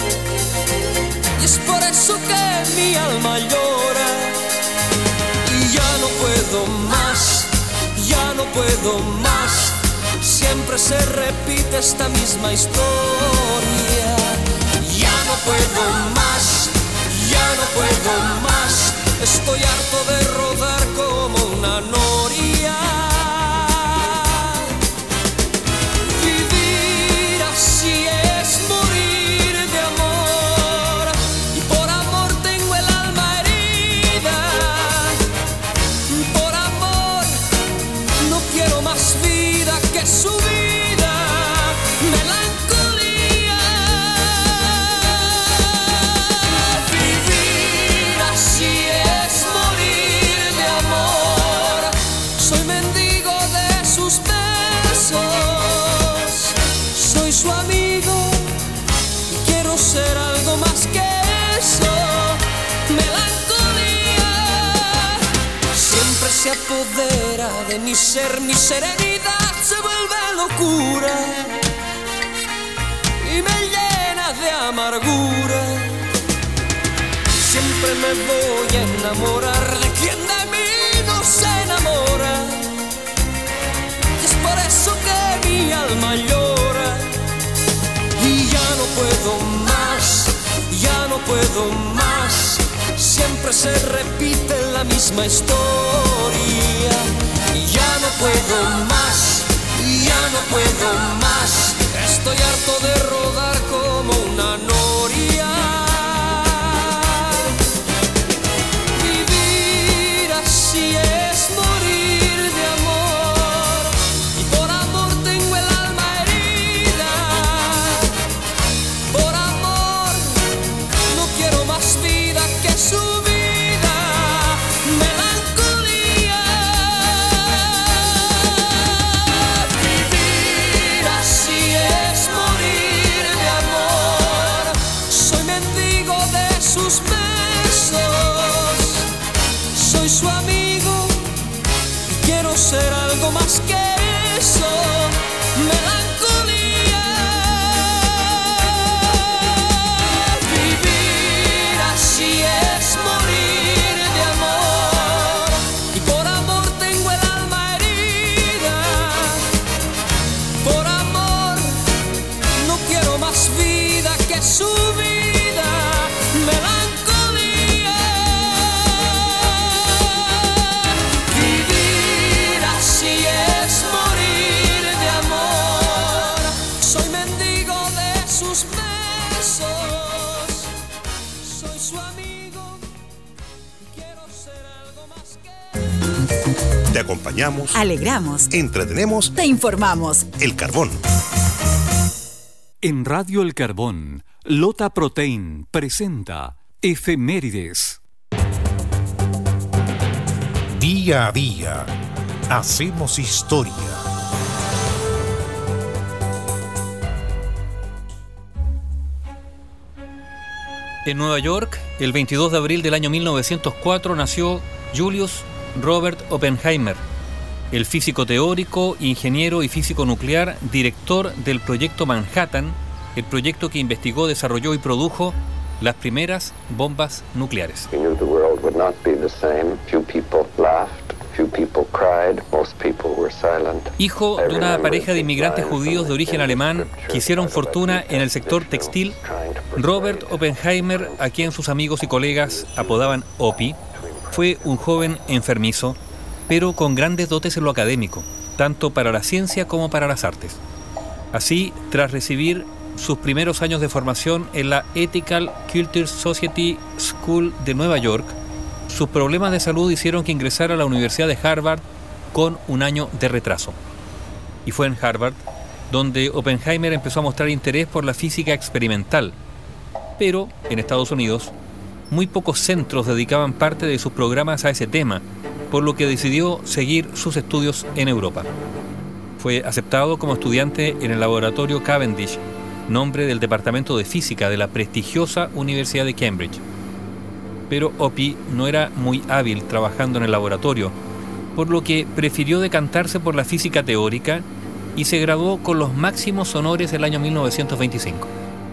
Y es por eso que mi alma llora. Y ya no puedo más, ya no puedo más. Siempre se repite esta misma historia. Ya no puedo más, ya no puedo más. Estoy harto de rodar como una noria. Vivir así es morir de amor. Y por amor tengo el alma herida. Por amor no quiero más vida que su vida. Melancolía. Vivir así es morir de amor. Soy mendigo de sus besos. Soy su amigo y quiero ser algo más que eso. Melancolía. Siempre se apodera de mi ser, mi serenidad se vuelve locura y me llena de amargura. Siempre me voy a enamorar de quien de mí no se enamora. Y es por eso que mi alma llora. Y ya no puedo más, ya no puedo más. Siempre se repite la misma historia. Y ya no puedo más, ya no puedo más. Estoy harto de rodar como una noria. Vivir así es morir de amor. Y por amor tengo el alma herida. Por amor no quiero más vida que su vida. Melancolía. Vivir así es morir de amor. Soy mendigo de sus besos. Soy su amigo y quiero ser algo más que eso. Melancolía. Vivir así es morir de amor. Y por amor tengo el alma herida. Por amor no quiero más vida que su vida. Melancolía. Vivir así es morir de amor. Soy mendigo de sus besos. Soy su amigo y quiero ser algo más que... Te acompañamos, Alegramos, entretenemos, te informamos. El Carbón. En Radio El Carbón, Lota Protein presenta Efemérides. Día a día, hacemos historia. En Nueva York, el veintidós de abril del año mil novecientos cuatro, nació Julius Robert Oppenheimer, el físico teórico, ingeniero y físico nuclear, director del Proyecto Manhattan, el proyecto que investigó, desarrolló y produjo las primeras bombas nucleares. We knew the world would not be the same. Few people laughed, few people cried, most people were silent. Hijo de una pareja de inmigrantes judíos de origen alemán que hicieron fortuna en el sector textil, Robert Oppenheimer, a quien sus amigos y colegas apodaban Opie, fue un joven enfermizo, pero con grandes dotes en lo académico, tanto para la ciencia como para las artes. Así, tras recibir sus primeros años de formación en la Ethical Culture Society School de Nueva York, sus problemas de salud hicieron que ingresara a la Universidad de Harvard con un año de retraso. Y fue en Harvard donde Oppenheimer empezó a mostrar interés por la física experimental. Pero en Estados Unidos, muy pocos centros dedicaban parte de sus programas a ese tema, por lo que decidió seguir sus estudios en Europa. Fue aceptado como estudiante en el laboratorio Cavendish, nombre del Departamento de Física de la prestigiosa Universidad de Cambridge. Pero Opie no era muy hábil trabajando en el laboratorio, por lo que prefirió decantarse por la física teórica y se graduó con los máximos honores el año mil novecientos veinticinco.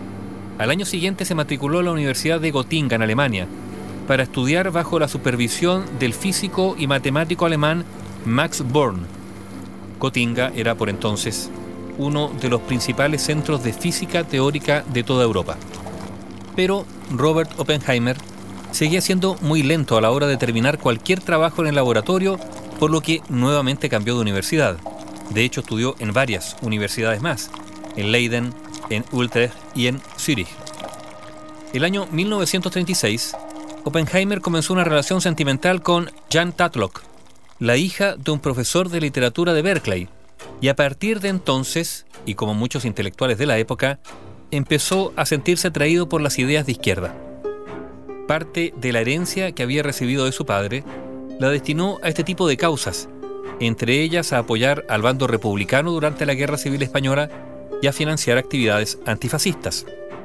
Al año siguiente se matriculó en la Universidad de Gotinga, en Alemania, para estudiar bajo la supervisión del físico y matemático alemán Max Born. Gotinga era por entonces uno de los principales centros de física teórica de toda Europa. Pero Robert Oppenheimer seguía siendo muy lento a la hora de terminar cualquier trabajo en el laboratorio, por lo que nuevamente cambió de universidad. De hecho, estudió en varias universidades más, en Leiden, en Utrecht y en Zúrich. El año mil novecientos treinta y seis, Oppenheimer comenzó una relación sentimental con Jan Tatlock, la hija de un profesor de literatura de Berkeley, y a partir de entonces, y como muchos intelectuales de la época, empezó a sentirse atraído por las ideas de izquierda. Parte de la herencia que había recibido de su padre la destinó a este tipo de causas, entre ellas a apoyar al bando republicano durante la Guerra Civil Española y a financiar actividades antifascistas.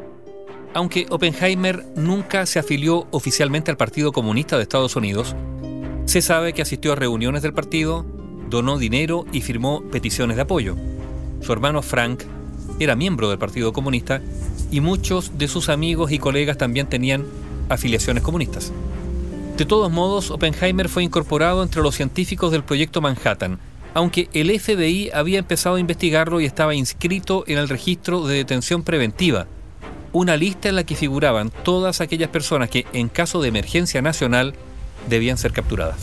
Aunque Oppenheimer nunca se afilió oficialmente al Partido Comunista de Estados Unidos, se sabe que asistió a reuniones del partido, donó dinero y firmó peticiones de apoyo. Su hermano Frank era miembro del Partido Comunista y muchos de sus amigos y colegas también tenían afiliaciones comunistas. De todos modos, Oppenheimer fue incorporado entre los científicos del Proyecto Manhattan, aunque el F B I había empezado a investigarlo y estaba inscrito en el registro de detención preventiva, una lista en la que figuraban todas aquellas personas que, en caso de emergencia nacional, debían ser capturadas.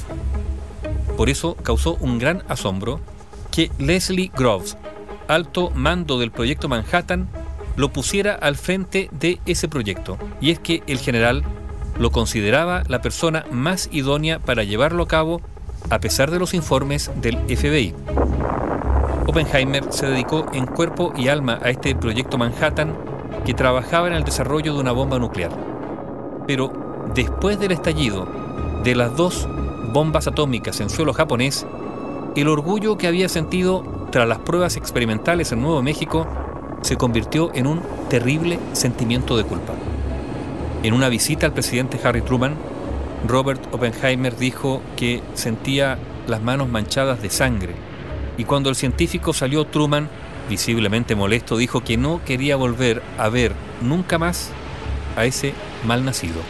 Por eso causó un gran asombro que Leslie Groves, alto mando del Proyecto Manhattan, lo pusiera al frente de ese proyecto, y es que el general lo consideraba la persona más idónea para llevarlo a cabo, a pesar de los informes del F B I. Oppenheimer se dedicó en cuerpo y alma a este Proyecto Manhattan, que trabajaba en el desarrollo de una bomba nuclear. Pero después del estallido de las dos bombas atómicas en suelo japonés, el orgullo que había sentido tras las pruebas experimentales en Nuevo México se convirtió en un terrible sentimiento de culpa. En una visita al presidente Harry Truman, Robert Oppenheimer dijo que sentía las manos manchadas de sangre, y cuando el científico salió, Truman, visiblemente molesto, dijo que no quería volver a ver nunca más a ese malnacido.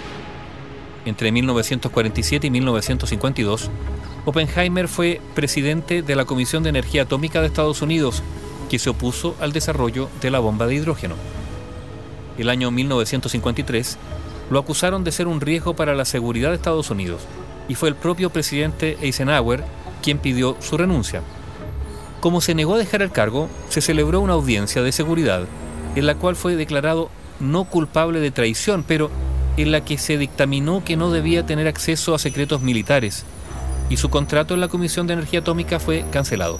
Entre mil novecientos cuarenta y siete y mil novecientos cincuenta y dos, Oppenheimer fue presidente de la Comisión de Energía Atómica de Estados Unidos, que se opuso al desarrollo de la bomba de hidrógeno. El año mil novecientos cincuenta y tres lo acusaron de ser un riesgo para la seguridad de Estados Unidos, y fue el propio presidente Eisenhower quien pidió su renuncia. Como se negó a dejar el cargo, se celebró una audiencia de seguridad en la cual fue declarado no culpable de traición, pero en la que se dictaminó que no debía tener acceso a secretos militares, y su contrato en la Comisión de Energía Atómica fue cancelado.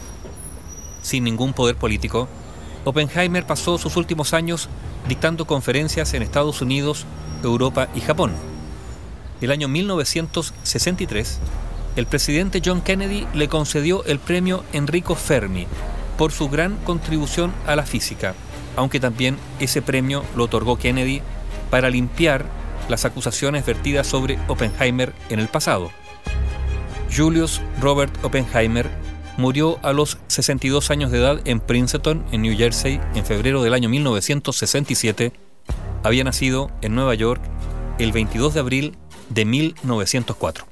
Sin ningún poder político, Oppenheimer pasó sus últimos años dictando conferencias en Estados Unidos, Europa y Japón. El año mil novecientos sesenta y tres, el presidente John Kennedy le concedió el premio Enrico Fermi por su gran contribución a la física, aunque también ese premio lo otorgó Kennedy para limpiar las acusaciones vertidas sobre Oppenheimer en el pasado. Julius Robert Oppenheimer murió a los sesenta y dos años de edad en Princeton, en New Jersey, en febrero del año mil novecientos sesenta y siete. Había nacido en Nueva York el veintidós de abril de mil novecientos cuatro.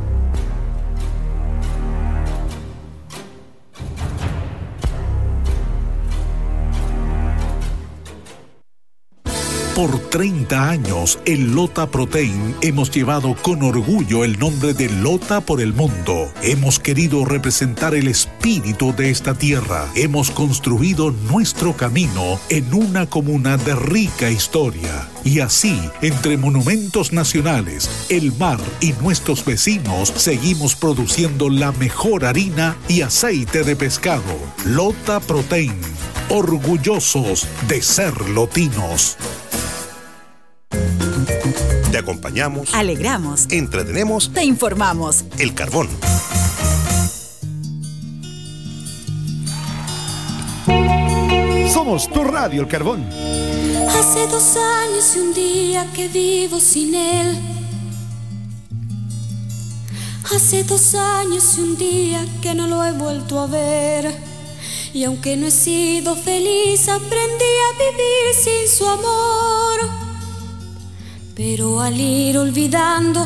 Por treinta años, en Lota Protein hemos llevado con orgullo el nombre de Lota por el mundo. Hemos querido representar el espíritu de esta tierra. Hemos construido nuestro camino en una comuna de rica historia. Y así, entre monumentos nacionales, el mar y nuestros vecinos, seguimos produciendo la mejor harina y aceite de pescado. Lota Protein, orgullosos de ser lotinos. Te acompañamos, alegramos, entretenemos, te informamos. El Carbón. Somos tu radio, El Carbón. Hace dos años y un día que vivo sin él. Hace dos años y un día que no lo he vuelto a ver. Y aunque no he sido feliz, aprendí a vivir sin su amor. Pero al ir olvidando